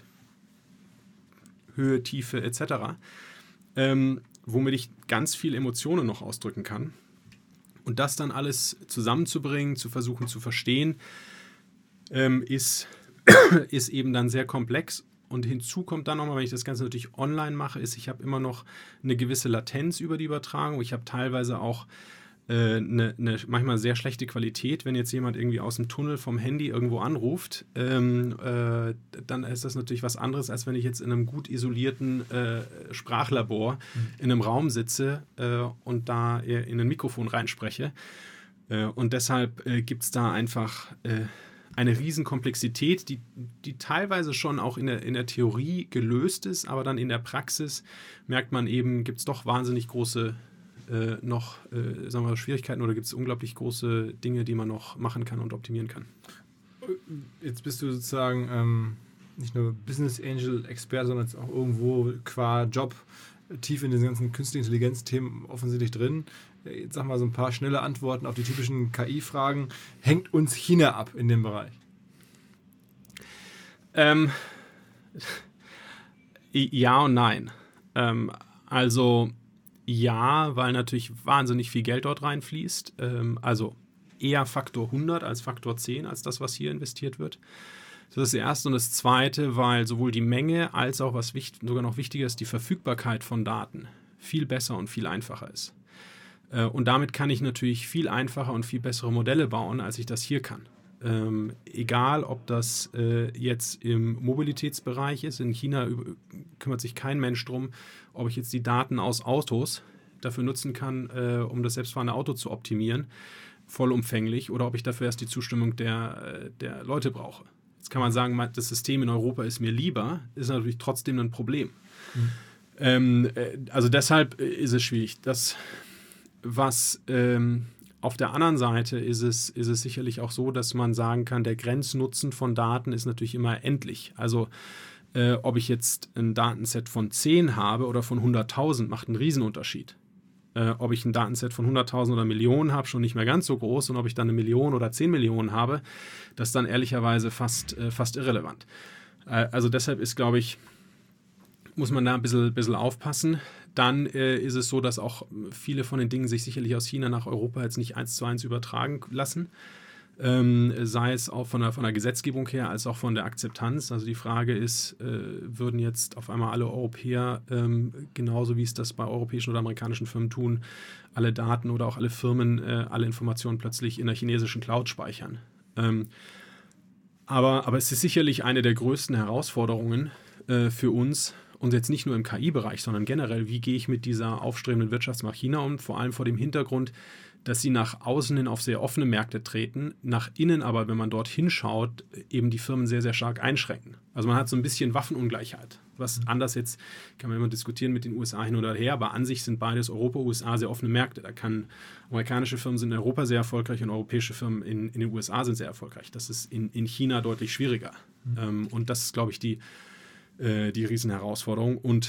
[SPEAKER 2] Höhe, Tiefe et cetera, ähm, womit ich ganz viel Emotionen noch ausdrücken kann. Und das dann alles zusammenzubringen, zu versuchen zu verstehen, ähm, ist, ist eben dann sehr komplex. Und hinzu kommt dann nochmal, wenn ich das Ganze natürlich online mache, ist, ich habe immer noch eine gewisse Latenz über die Übertragung. Ich habe teilweise auch Eine, eine manchmal sehr schlechte Qualität, wenn jetzt jemand irgendwie aus dem Tunnel vom Handy irgendwo anruft, ähm, äh, dann ist das natürlich was anderes, als wenn ich jetzt in einem gut isolierten äh, Sprachlabor mhm. in einem Raum sitze äh, und da in ein Mikrofon reinspreche. Äh, und deshalb äh, gibt es da einfach äh, eine Riesenkomplexität, die, die teilweise schon auch in der, in der Theorie gelöst ist, aber dann in der Praxis merkt man eben, gibt es doch wahnsinnig große Äh, noch äh, sagen wir, Schwierigkeiten oder gibt es unglaublich große Dinge, die man noch machen kann und optimieren kann.
[SPEAKER 1] Jetzt bist du sozusagen ähm, nicht nur Business Angel Experte, sondern auch irgendwo qua Job tief in den ganzen künstlichen Intelligenz-Themen offensichtlich drin. Jetzt sag mal so ein paar schnelle Antworten auf die typischen K I-Fragen. Hängt uns China ab in dem Bereich?
[SPEAKER 2] Ähm, ja und nein. Ähm, also ja, weil natürlich wahnsinnig viel Geld dort reinfließt. Ähm, also eher Faktor hundert als Faktor zehn als das, was hier investiert wird. Das ist das Erste. Und das Zweite, weil sowohl die Menge als auch, was wichtig, sogar noch wichtiger ist, die Verfügbarkeit von Daten viel besser und viel einfacher ist. Äh, und damit kann ich natürlich viel einfacher und viel bessere Modelle bauen, als ich das hier kann. Ähm, egal, ob das äh, jetzt im Mobilitätsbereich ist. In China über, kümmert sich kein Mensch drum, ob ich jetzt die Daten aus Autos dafür nutzen kann, äh, um das selbstfahrende Auto zu optimieren, vollumfänglich, oder ob ich dafür erst die Zustimmung der, der Leute brauche. Jetzt kann man sagen, das System in Europa ist mir lieber, ist natürlich trotzdem ein Problem. Mhm. Ähm, also deshalb ist es schwierig. Das, was ähm, auf der anderen Seite ist es, ist es sicherlich auch so, dass man sagen kann, der Grenznutzen von Daten ist natürlich immer endlich. Also äh, ob ich jetzt ein Datenset von zehn habe oder von hunderttausend, macht einen Riesenunterschied. Äh, ob ich ein Datenset von hunderttausend oder Millionen habe, schon nicht mehr ganz so groß. Und ob ich dann eine Million oder zehn Millionen habe, das ist dann ehrlicherweise fast, äh, fast irrelevant. Äh, also deshalb ist, glaube ich, muss man da ein bisschen, bisschen aufpassen. Dann äh, ist es so, dass auch viele von den Dingen sich sicherlich aus China nach Europa jetzt nicht eins zu eins übertragen lassen. Ähm, sei es auch von der, von der Gesetzgebung her, als auch von der Akzeptanz. Also die Frage ist, äh, würden jetzt auf einmal alle Europäer, ähm, genauso wie es das bei europäischen oder amerikanischen Firmen tun, alle Daten oder auch alle Firmen, äh, alle Informationen plötzlich in der chinesischen Cloud speichern? Ähm, aber, aber es ist sicherlich eine der größten Herausforderungen äh, für uns, und jetzt nicht nur im K I-Bereich, sondern generell, wie gehe ich mit dieser aufstrebenden Wirtschaftsmacht China um, vor allem vor dem Hintergrund, dass sie nach außen hin auf sehr offene Märkte treten, nach innen aber, wenn man dort hinschaut, eben die Firmen sehr, sehr stark einschränken. Also man hat so ein bisschen Waffenungleichheit, was anders jetzt, kann man immer diskutieren mit den U S A hin oder her, aber an sich sind beides Europa, U S A sehr offene Märkte. Da kann, amerikanische Firmen sind in Europa sehr erfolgreich und europäische Firmen in, in den U S A sind sehr erfolgreich. Das ist in, in China deutlich schwieriger. Mhm. Ähm, und das ist, glaube ich, die die Riesenherausforderung. Und,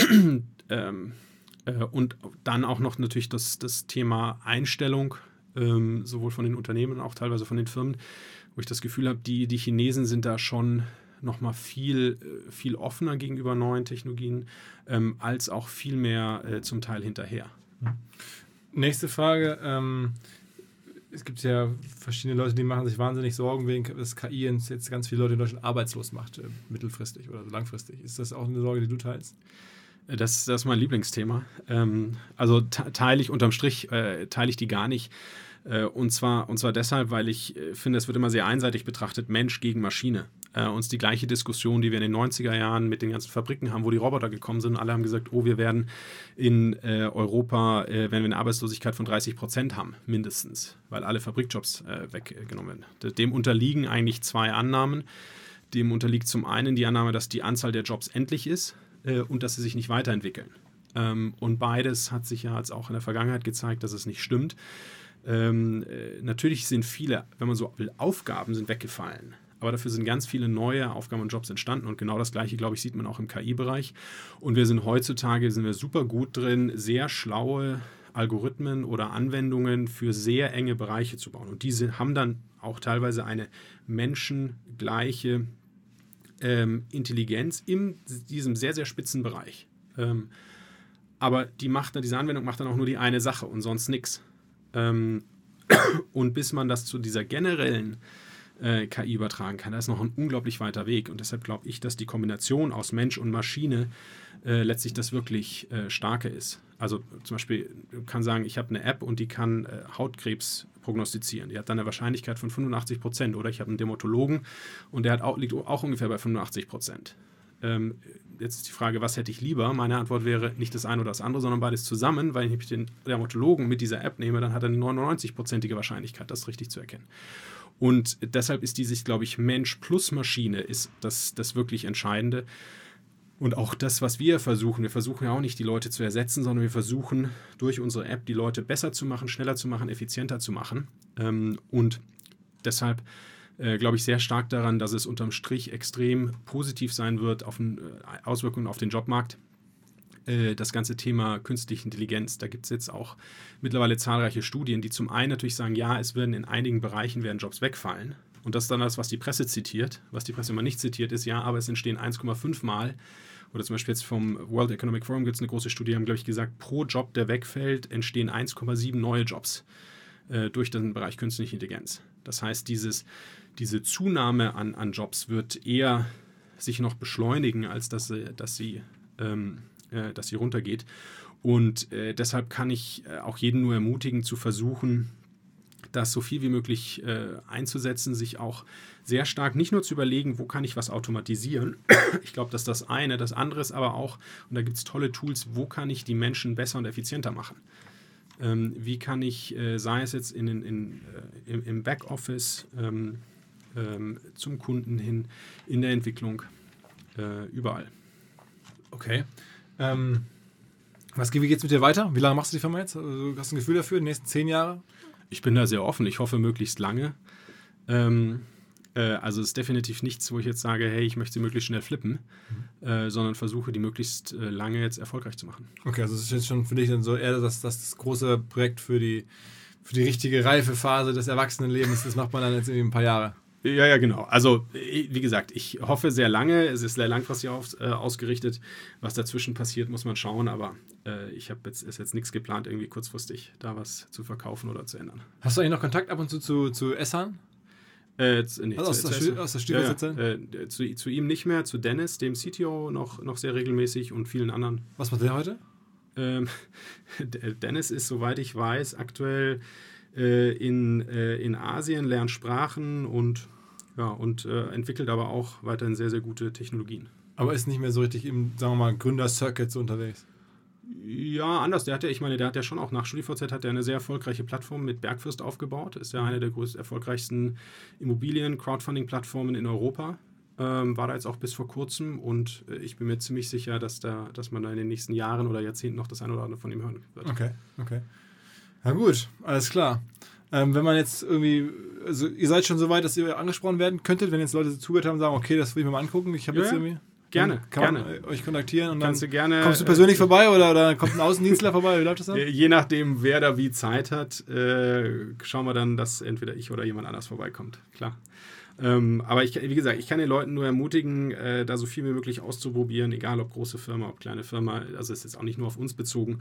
[SPEAKER 2] ähm, äh, und dann auch noch natürlich das, das Thema Einstellung, ähm, sowohl von den Unternehmen, auch teilweise von den Firmen, wo ich das Gefühl habe, die, die Chinesen sind da schon noch mal viel, viel offener gegenüber neuen Technologien, ähm, als auch viel mehr äh, zum Teil hinterher.
[SPEAKER 1] Nächste Frage. Ähm Es gibt ja verschiedene Leute, die machen sich wahnsinnig Sorgen, wegen dass K I jetzt ganz viele Leute in Deutschland arbeitslos macht, äh, mittelfristig oder langfristig. Ist das auch eine Sorge, die du teilst?
[SPEAKER 2] Das, das ist mein Lieblingsthema. Ähm, also te- teile ich unterm Strich, äh, teile ich die gar nicht. Äh, und, zwar, und zwar deshalb, weil ich äh, finde, es wird immer sehr einseitig betrachtet, Mensch gegen Maschine. Äh, uns die gleiche Diskussion, die wir in den neunziger Jahren mit den ganzen Fabriken haben, wo die Roboter gekommen sind. Alle haben gesagt, oh, wir werden in äh, Europa, äh, werden wir eine Arbeitslosigkeit von dreißig Prozent haben, mindestens, weil alle Fabrikjobs äh, weggenommen werden. Dem unterliegen eigentlich zwei Annahmen. Dem unterliegt zum einen die Annahme, dass die Anzahl der Jobs endlich ist äh, und dass sie sich nicht weiterentwickeln. Ähm, und beides hat sich ja jetzt auch in der Vergangenheit gezeigt, dass es nicht stimmt. Ähm, äh, natürlich sind viele, wenn man so will, Aufgaben sind weggefallen. Aber dafür sind ganz viele neue Aufgaben und Jobs entstanden. Und genau das Gleiche, glaube ich, sieht man auch im K I-Bereich. Und wir sind heutzutage sind wir super gut drin, sehr schlaue Algorithmen oder Anwendungen für sehr enge Bereiche zu bauen. Und diese haben dann auch teilweise eine menschengleiche ähm, Intelligenz in diesem sehr, sehr spitzen Bereich. Ähm, aber die macht, diese Anwendung macht dann auch nur die eine Sache und sonst nichts. Ähm, und bis man das zu dieser generellen äh, K I übertragen kann, da ist noch ein unglaublich weiter Weg. Und deshalb glaube ich, dass die Kombination aus Mensch und Maschine äh, letztlich das wirklich äh, Starke ist. Also zum Beispiel kann sagen, ich habe eine App und die kann äh, Hautkrebs prognostizieren. Die hat dann eine Wahrscheinlichkeit von fünfundachtzig Prozent. Oder ich habe einen Dermatologen und der hat auch, liegt auch ungefähr bei fünfundachtzig Prozent. Ähm, jetzt ist die Frage, was hätte ich lieber? Meine Antwort wäre nicht das eine oder das andere, sondern beides zusammen, weil wenn ich den Dermatologen mit dieser App nehme, dann hat er eine neunundneunzig-prozentige Wahrscheinlichkeit, das richtig zu erkennen. Und deshalb ist die Sicht, glaube ich, Mensch plus Maschine ist das, das wirklich Entscheidende. Und auch das, was wir versuchen, wir versuchen ja auch nicht, die Leute zu ersetzen, sondern wir versuchen durch unsere App die Leute besser zu machen, schneller zu machen, effizienter zu machen. Ähm, und deshalb äh, glaube ich sehr stark daran, dass es unterm Strich extrem positiv sein wird auf den, äh, Auswirkungen auf den Jobmarkt. das ganze Thema künstliche Intelligenz. Da gibt es jetzt auch mittlerweile zahlreiche Studien, die zum einen natürlich sagen, ja, es werden in einigen Bereichen werden Jobs wegfallen. Und das ist dann das, was die Presse zitiert. Was die Presse immer nicht zitiert, ist, ja, aber es entstehen eins Komma fünf Mal. Oder zum Beispiel jetzt vom World Economic Forum gibt es eine große Studie, die haben, glaube ich, gesagt, pro Job, der wegfällt, entstehen eins Komma sieben neue Jobs äh, durch den Bereich künstliche Intelligenz. Das heißt, dieses, diese Zunahme an, an Jobs wird eher sich noch beschleunigen, als dass sie, dass sie ähm, dass sie runtergeht. Und äh, deshalb kann ich äh, auch jeden nur ermutigen, zu versuchen, das so viel wie möglich äh, einzusetzen, sich auch sehr stark nicht nur zu überlegen, wo kann ich was automatisieren. Ich glaube, das ist das eine. Das andere ist aber auch, und da gibt es tolle Tools, wo kann ich die Menschen besser und effizienter machen. Ähm, wie kann ich, äh, sei es jetzt in, in, in, äh, im, im Backoffice, ähm, ähm, zum Kunden hin, in der Entwicklung, äh, überall.
[SPEAKER 1] Okay. Ähm, was, wie geht es mit dir weiter? Wie lange machst du die Firma jetzt? Also, hast du ein Gefühl dafür, die nächsten zehn Jahre?
[SPEAKER 2] Ich bin da sehr offen. Ich hoffe, möglichst lange. Ähm, äh, also es ist definitiv nichts, wo ich jetzt sage, hey, ich möchte sie möglichst schnell flippen, mhm. äh, sondern versuche, die möglichst äh, lange jetzt erfolgreich zu machen.
[SPEAKER 1] Okay, also das ist jetzt schon für dich dann so eher das, das, das große Projekt für die, für die richtige reife Phase des Erwachsenenlebens. Das macht man dann jetzt irgendwie ein paar Jahre.
[SPEAKER 2] Ja, ja, genau. Also, wie gesagt, ich hoffe sehr lange. Es ist sehr langfristig auf, äh, ausgerichtet. Was dazwischen passiert, muss man schauen. Aber äh, ich habe jetzt, ist jetzt nichts geplant, irgendwie kurzfristig da was zu verkaufen oder zu ändern.
[SPEAKER 1] Hast du eigentlich noch Kontakt ab und zu zu, zu Essan?
[SPEAKER 2] Äh, zu, nee,
[SPEAKER 1] also
[SPEAKER 2] zu,
[SPEAKER 1] aus,
[SPEAKER 2] zu,
[SPEAKER 1] der aus der Studiositze?
[SPEAKER 2] Ja, ja. Äh, zu, zu ihm nicht mehr, zu Dennis, dem C T O, noch, noch sehr regelmäßig und vielen anderen.
[SPEAKER 1] Was macht der heute?
[SPEAKER 2] Ähm, Dennis ist, soweit ich weiß, aktuell äh, in, äh, in Asien, lernt Sprachen und Ja, und äh, entwickelt aber auch weiterhin sehr, sehr gute Technologien.
[SPEAKER 1] Aber ist nicht mehr so richtig im, sagen wir mal, Gründer-Circuit so unterwegs?
[SPEAKER 2] Ja, anders. Der hat ja, ich meine, der hat ja schon auch nach StudiVZ hat er eine sehr erfolgreiche Plattform mit Bergfürst aufgebaut. Ist ja eine der größten, erfolgreichsten Immobilien-Crowdfunding-Plattformen in Europa. Ähm, war da jetzt auch bis vor kurzem und äh, ich bin mir ziemlich sicher, dass, da, dass man da in den nächsten Jahren oder Jahrzehnten noch das eine oder andere von ihm hören wird.
[SPEAKER 1] Okay, okay. Na gut, alles klar. Ähm, wenn man jetzt irgendwie, also ihr seid schon so weit, dass ihr angesprochen werden könntet, wenn jetzt Leute zugehört haben und sagen, okay, das will ich mir mal angucken, ich habe
[SPEAKER 2] ja,
[SPEAKER 1] jetzt irgendwie...
[SPEAKER 2] Gerne,
[SPEAKER 1] kann
[SPEAKER 2] gerne.
[SPEAKER 1] man euch kontaktieren und
[SPEAKER 2] Kannst
[SPEAKER 1] dann
[SPEAKER 2] du gerne,
[SPEAKER 1] kommst du persönlich äh, vorbei oder, oder kommt ein Außendienstler vorbei? Wie läuft das dann?
[SPEAKER 2] Je nachdem, wer da wie Zeit hat, äh, schauen wir dann, dass entweder ich oder jemand anders vorbeikommt. Klar. Ähm, aber ich, wie gesagt, ich kann den Leuten nur ermutigen, äh, da so viel wie möglich auszuprobieren, egal ob große Firma, ob kleine Firma, also es ist jetzt auch nicht nur auf uns bezogen,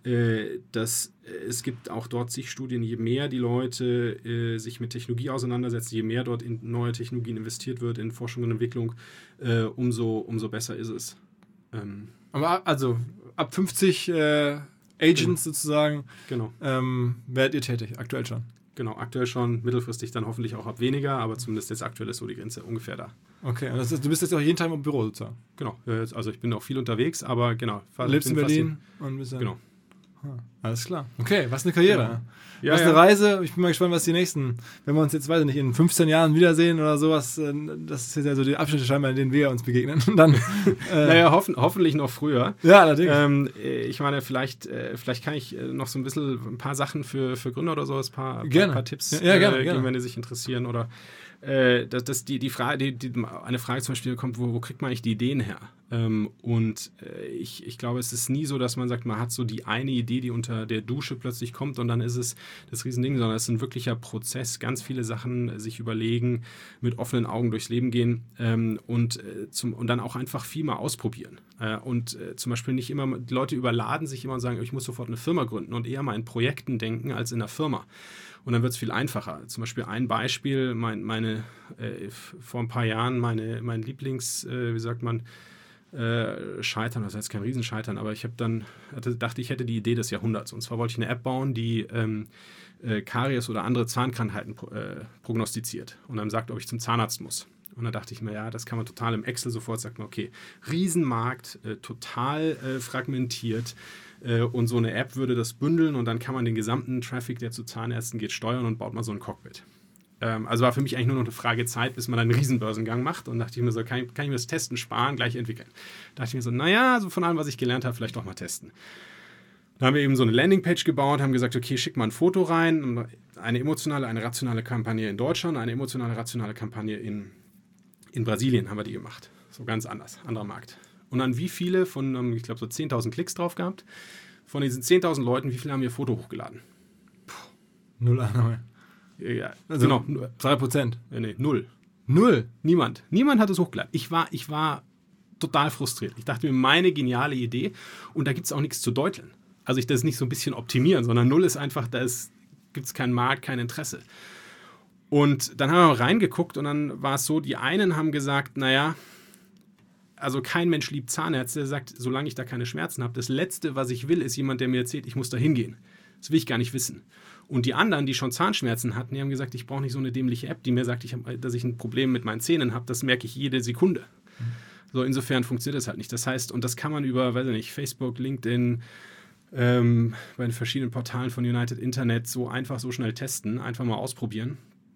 [SPEAKER 2] äh, dass äh, es gibt auch dort zig Studien, je mehr die Leute äh, sich mit Technologie auseinandersetzen, je mehr dort in neue Technologien investiert wird, in Forschung und Entwicklung, äh, umso, umso besser ist es. Ähm,
[SPEAKER 1] aber also ab fünfzig äh, Agents genau. sozusagen
[SPEAKER 2] genau.
[SPEAKER 1] ähm, werdet ihr tätig, aktuell schon?
[SPEAKER 2] Genau, aktuell schon, mittelfristig dann hoffentlich auch ab weniger, aber zumindest jetzt aktuell ist so die Grenze ungefähr da.
[SPEAKER 1] Okay, und das ist, du bist jetzt auch jeden Tag im Büro sozusagen?
[SPEAKER 2] Genau, also ich bin auch viel unterwegs, aber genau.
[SPEAKER 1] Du lebst in Berlin und bist dann...
[SPEAKER 2] Genau.
[SPEAKER 1] Ah, alles klar. Okay, was eine Karriere. Ja.
[SPEAKER 2] Ja,
[SPEAKER 1] was
[SPEAKER 2] ja.
[SPEAKER 1] eine Reise. Ich bin mal gespannt, was die nächsten, wenn wir uns jetzt, weiß ich nicht, in fünfzehn Jahren wiedersehen oder sowas, das ist jetzt ja so die Abschnitte scheinbar, in denen wir uns begegnen. Und dann,
[SPEAKER 2] äh, naja, hoffen, hoffentlich noch früher.
[SPEAKER 1] Ja, natürlich.
[SPEAKER 2] Ähm, ich meine, vielleicht, äh, vielleicht kann ich noch so ein bisschen ein paar Sachen für, für Gründer oder sowas, ein paar,
[SPEAKER 1] gerne.
[SPEAKER 2] Ein paar Tipps
[SPEAKER 1] ja, ja, gerne,
[SPEAKER 2] äh, geben,
[SPEAKER 1] gerne.
[SPEAKER 2] wenn die sich interessieren. Oder äh, dass, dass die, die Frage, die, die, eine Frage zum Beispiel kommt, wo, wo kriegt man eigentlich die Ideen her? Ähm, und äh, ich, ich glaube, es ist nie so, dass man sagt, man hat so die eine Idee, die unter der Dusche plötzlich kommt und dann ist es das Riesending, sondern es ist ein wirklicher Prozess, ganz viele Sachen äh, sich überlegen, mit offenen Augen durchs Leben gehen ähm, und, äh, zum, und dann auch einfach viel mal ausprobieren. Äh, und äh, zum Beispiel nicht immer, die Leute überladen sich immer und sagen, ich muss sofort eine Firma gründen und eher mal in Projekten denken als in einer Firma. Und dann wird es viel einfacher. Zum Beispiel ein Beispiel, mein, meine, äh, vor ein paar Jahren, meine, mein Lieblings, äh, wie sagt man, Äh, Scheitern, das heißt kein Riesenscheitern, aber ich habe dann, hatte, dachte ich hätte die Idee des Jahrhunderts. Und zwar wollte ich eine App bauen, die ähm, äh, Karies oder andere Zahnkrankheiten äh, prognostiziert und dann sagt, ob ich zum Zahnarzt muss. Und dann dachte ich mir, ja, das kann man total im Excel sofort, sagt man, okay, Riesenmarkt, äh, total äh, fragmentiert äh, und so eine App würde das bündeln und dann kann man den gesamten Traffic, der zu Zahnärzten geht, steuern und baut mal so ein Cockpit. Also war für mich eigentlich nur noch eine Frage Zeit, bis man einen Riesenbörsengang macht. Und dachte ich mir so, kann ich, kann ich mir das Testen sparen, gleich entwickeln. Da dachte ich mir so, naja, so von allem, was ich gelernt habe, vielleicht doch mal testen. Da haben wir eben so eine Landingpage gebaut, haben gesagt, okay, schick mal ein Foto rein. Eine emotionale, eine rationale Kampagne in Deutschland, eine emotionale, rationale Kampagne in, in Brasilien haben wir die gemacht. So ganz anders, anderer Markt. Und an wie viele von, ich glaube, so zehntausend Klicks drauf gehabt. Von diesen zehntausend Leuten, wie viele haben ihr Foto hochgeladen?
[SPEAKER 1] Puh, null Annahme.
[SPEAKER 2] Ja,
[SPEAKER 1] also
[SPEAKER 2] genau.
[SPEAKER 1] drei Prozent.
[SPEAKER 2] Ja, nee, null.
[SPEAKER 1] Null?
[SPEAKER 2] Niemand. Niemand hat es hochgeladen. Ich war, ich war total frustriert. Ich dachte mir, meine geniale Idee. Und da gibt es auch nichts zu deuteln. Also ich das nicht so ein bisschen optimieren, sondern null ist einfach, da gibt es keinen Markt, kein Interesse. Und dann haben wir mal reingeguckt und dann war es so, die einen haben gesagt, naja, also kein Mensch liebt Zahnärzte, der sagt, solange ich da keine Schmerzen habe, das Letzte, was ich will, ist jemand, der mir erzählt, ich muss da hingehen. Das will ich gar nicht wissen. Und die anderen, die schon Zahnschmerzen hatten, die haben gesagt, ich brauche nicht so eine dämliche App, die mir sagt, ich hab, dass ich ein Problem mit meinen Zähnen habe, das merke ich jede Sekunde. Mhm. So, insofern funktioniert das halt nicht. Das heißt, und das kann man über, weiß ich nicht, Facebook, LinkedIn, ähm, bei den verschiedenen Portalen von United Internet so einfach so schnell testen, einfach mal ausprobieren.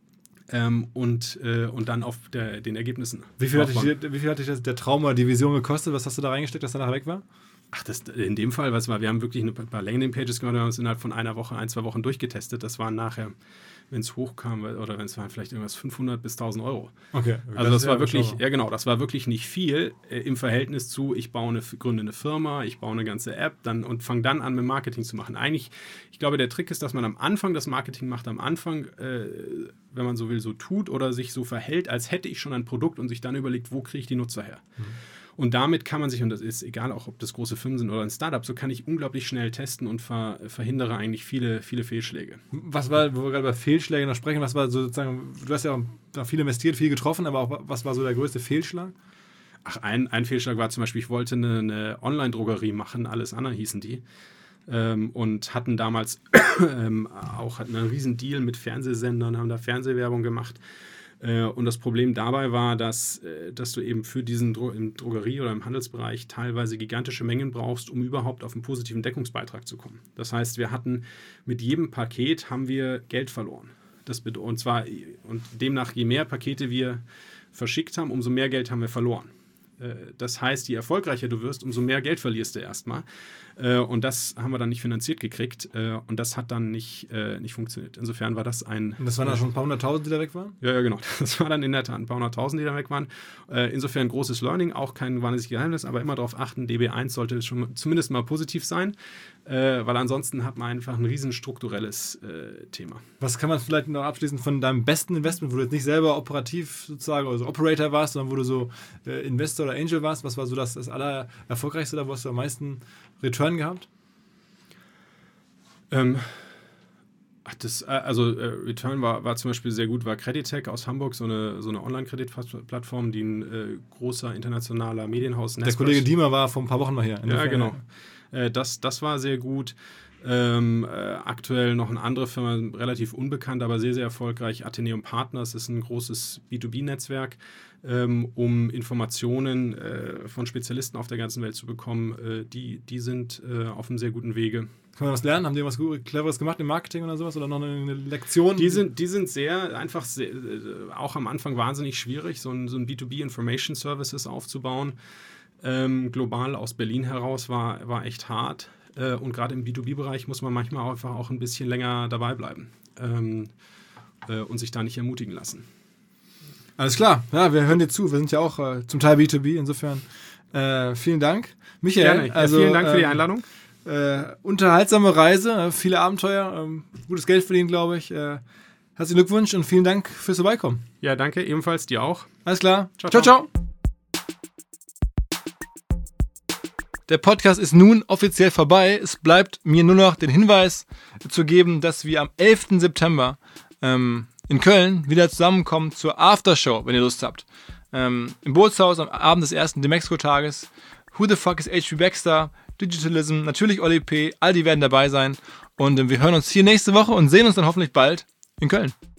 [SPEAKER 2] Ähm, und, äh, und dann auf der, den Ergebnissen.
[SPEAKER 1] Wie viel, hat dich, wie viel hat dich das, der Traum oder die Vision gekostet? Was hast du da reingesteckt, dass danach weg war?
[SPEAKER 2] Ach, das, in dem Fall, was war, wir haben wirklich ein paar Landing-Pages gemacht, wir haben es innerhalb von einer Woche, ein, zwei Wochen durchgetestet. Das waren nachher, wenn es hochkam, oder wenn es waren vielleicht irgendwas fünfhundert bis tausend Euro.
[SPEAKER 1] Okay.
[SPEAKER 2] Also das, das war wirklich, ja genau, das war wirklich nicht viel äh, im Verhältnis zu, ich baue eine, gründe eine Firma, ich baue eine ganze App dann, und fange dann an, mit Marketing zu machen. Eigentlich, ich glaube, der Trick ist, dass man am Anfang das Marketing macht, am Anfang, äh, wenn man so will, so tut oder sich so verhält, als hätte ich schon ein Produkt und sich dann überlegt, wo kriege ich die Nutzer her? Mhm. Und damit kann man sich, und das ist egal auch, ob das große Firmen sind oder ein Startup, so kann ich unglaublich schnell testen und ver, verhindere eigentlich viele, viele Fehlschläge.
[SPEAKER 1] Was war, wo wir gerade über Fehlschläge noch sprechen, was war so sozusagen, du hast ja auch viel investiert, viel getroffen, aber auch was war so der größte Fehlschlag?
[SPEAKER 2] Ach, ein, ein Fehlschlag war zum Beispiel, ich wollte eine, eine Online-Drogerie machen, Alles Anna hießen die, ähm, und hatten damals ähm, auch hatten einen riesen Deal mit Fernsehsendern, haben da Fernsehwerbung gemacht. Und das Problem dabei war, dass, dass du eben für diesen Dro- im Drogerie- oder im Handelsbereich teilweise gigantische Mengen brauchst, um überhaupt auf einen positiven Deckungsbeitrag zu kommen. Das heißt, wir hatten mit jedem Paket haben wir Geld verloren. Das bed- und zwar und demnach, je mehr Pakete wir verschickt haben, umso mehr Geld haben wir verloren. Das heißt, je erfolgreicher du wirst, umso mehr Geld verlierst du erstmal. Und das haben wir dann nicht finanziert gekriegt. Und das hat dann nicht, nicht funktioniert. Insofern war das ein...
[SPEAKER 1] Und das waren dann schon ein paar hunderttausend, die da weg waren?
[SPEAKER 2] Ja, ja, genau. Das war dann in der Tat ein paar hunderttausend, die da weg waren. Insofern großes Learning, auch kein wahnsinniges Geheimnis, aber immer darauf achten, D B eins sollte schon zumindest mal positiv sein, weil ansonsten hat man einfach ein riesen strukturelles Thema.
[SPEAKER 1] Was kann man vielleicht noch abschließend von deinem besten Investment, wo du jetzt nicht selber operativ sozusagen, also Operator warst, sondern wo du so Investor oder Angel warst, was war so das, das aller erfolgreichste, da wo hast du am meisten Return gehabt?
[SPEAKER 2] Ähm, ach das, also äh, Return war, war zum Beispiel sehr gut, war Creditec aus Hamburg, so eine, so eine Online-Kreditplattform, die ein äh, großer internationaler Medienhaus...
[SPEAKER 1] Der Kollege Diemer war vor ein paar Wochen mal hier.
[SPEAKER 2] Ja, genau. Äh, das, das war sehr gut. Ähm, äh, aktuell noch eine andere Firma, relativ unbekannt, aber sehr, sehr erfolgreich. Atheneum Partners ist ein großes B zwei B-Netzwerk, ähm, um Informationen äh, von Spezialisten auf der ganzen Welt zu bekommen. Äh, die, die sind äh, auf einem sehr guten Wege.
[SPEAKER 1] Kann man was lernen? Haben die was Cleveres gemacht im Marketing oder sowas? Oder noch eine Lektion?
[SPEAKER 2] Die sind, die sind sehr, einfach sehr, auch am Anfang wahnsinnig schwierig, so ein, so ein B zwei B-Information Services aufzubauen. Ähm, global aus Berlin heraus war, war echt hart. Äh, und gerade im B zwei B-Bereich muss man manchmal einfach auch ein bisschen länger dabei bleiben ähm, äh, und sich da nicht ermutigen lassen.
[SPEAKER 1] Alles klar, ja, wir hören dir zu. Wir sind ja auch äh, zum Teil B zwei B, insofern äh, vielen Dank. Michael,
[SPEAKER 2] Gerne. Ja,
[SPEAKER 1] also,
[SPEAKER 2] vielen Dank für die
[SPEAKER 1] ähm,
[SPEAKER 2] Einladung.
[SPEAKER 1] Äh, unterhaltsame Reise, äh, viele Abenteuer, ähm, gutes Geld verdienen, glaube ich. Äh, herzlichen Glückwunsch und vielen Dank fürs Vorbeikommen.
[SPEAKER 2] Ja, danke, ebenfalls dir auch.
[SPEAKER 1] Alles klar.
[SPEAKER 2] Ciao,
[SPEAKER 1] ciao.
[SPEAKER 2] ciao.
[SPEAKER 1] ciao. Der Podcast ist nun offiziell vorbei. Es bleibt mir nur noch den Hinweis zu geben, dass wir am elften September ähm, in Köln wieder zusammenkommen zur Aftershow, wenn ihr Lust habt. Ähm, Im Bootshaus am Abend des ersten Demexco-Tages. Who the fuck is H P Baxter? Digitalism, natürlich Oli P. All die werden dabei sein. Und äh, wir hören uns hier nächste Woche und sehen uns dann hoffentlich bald in Köln.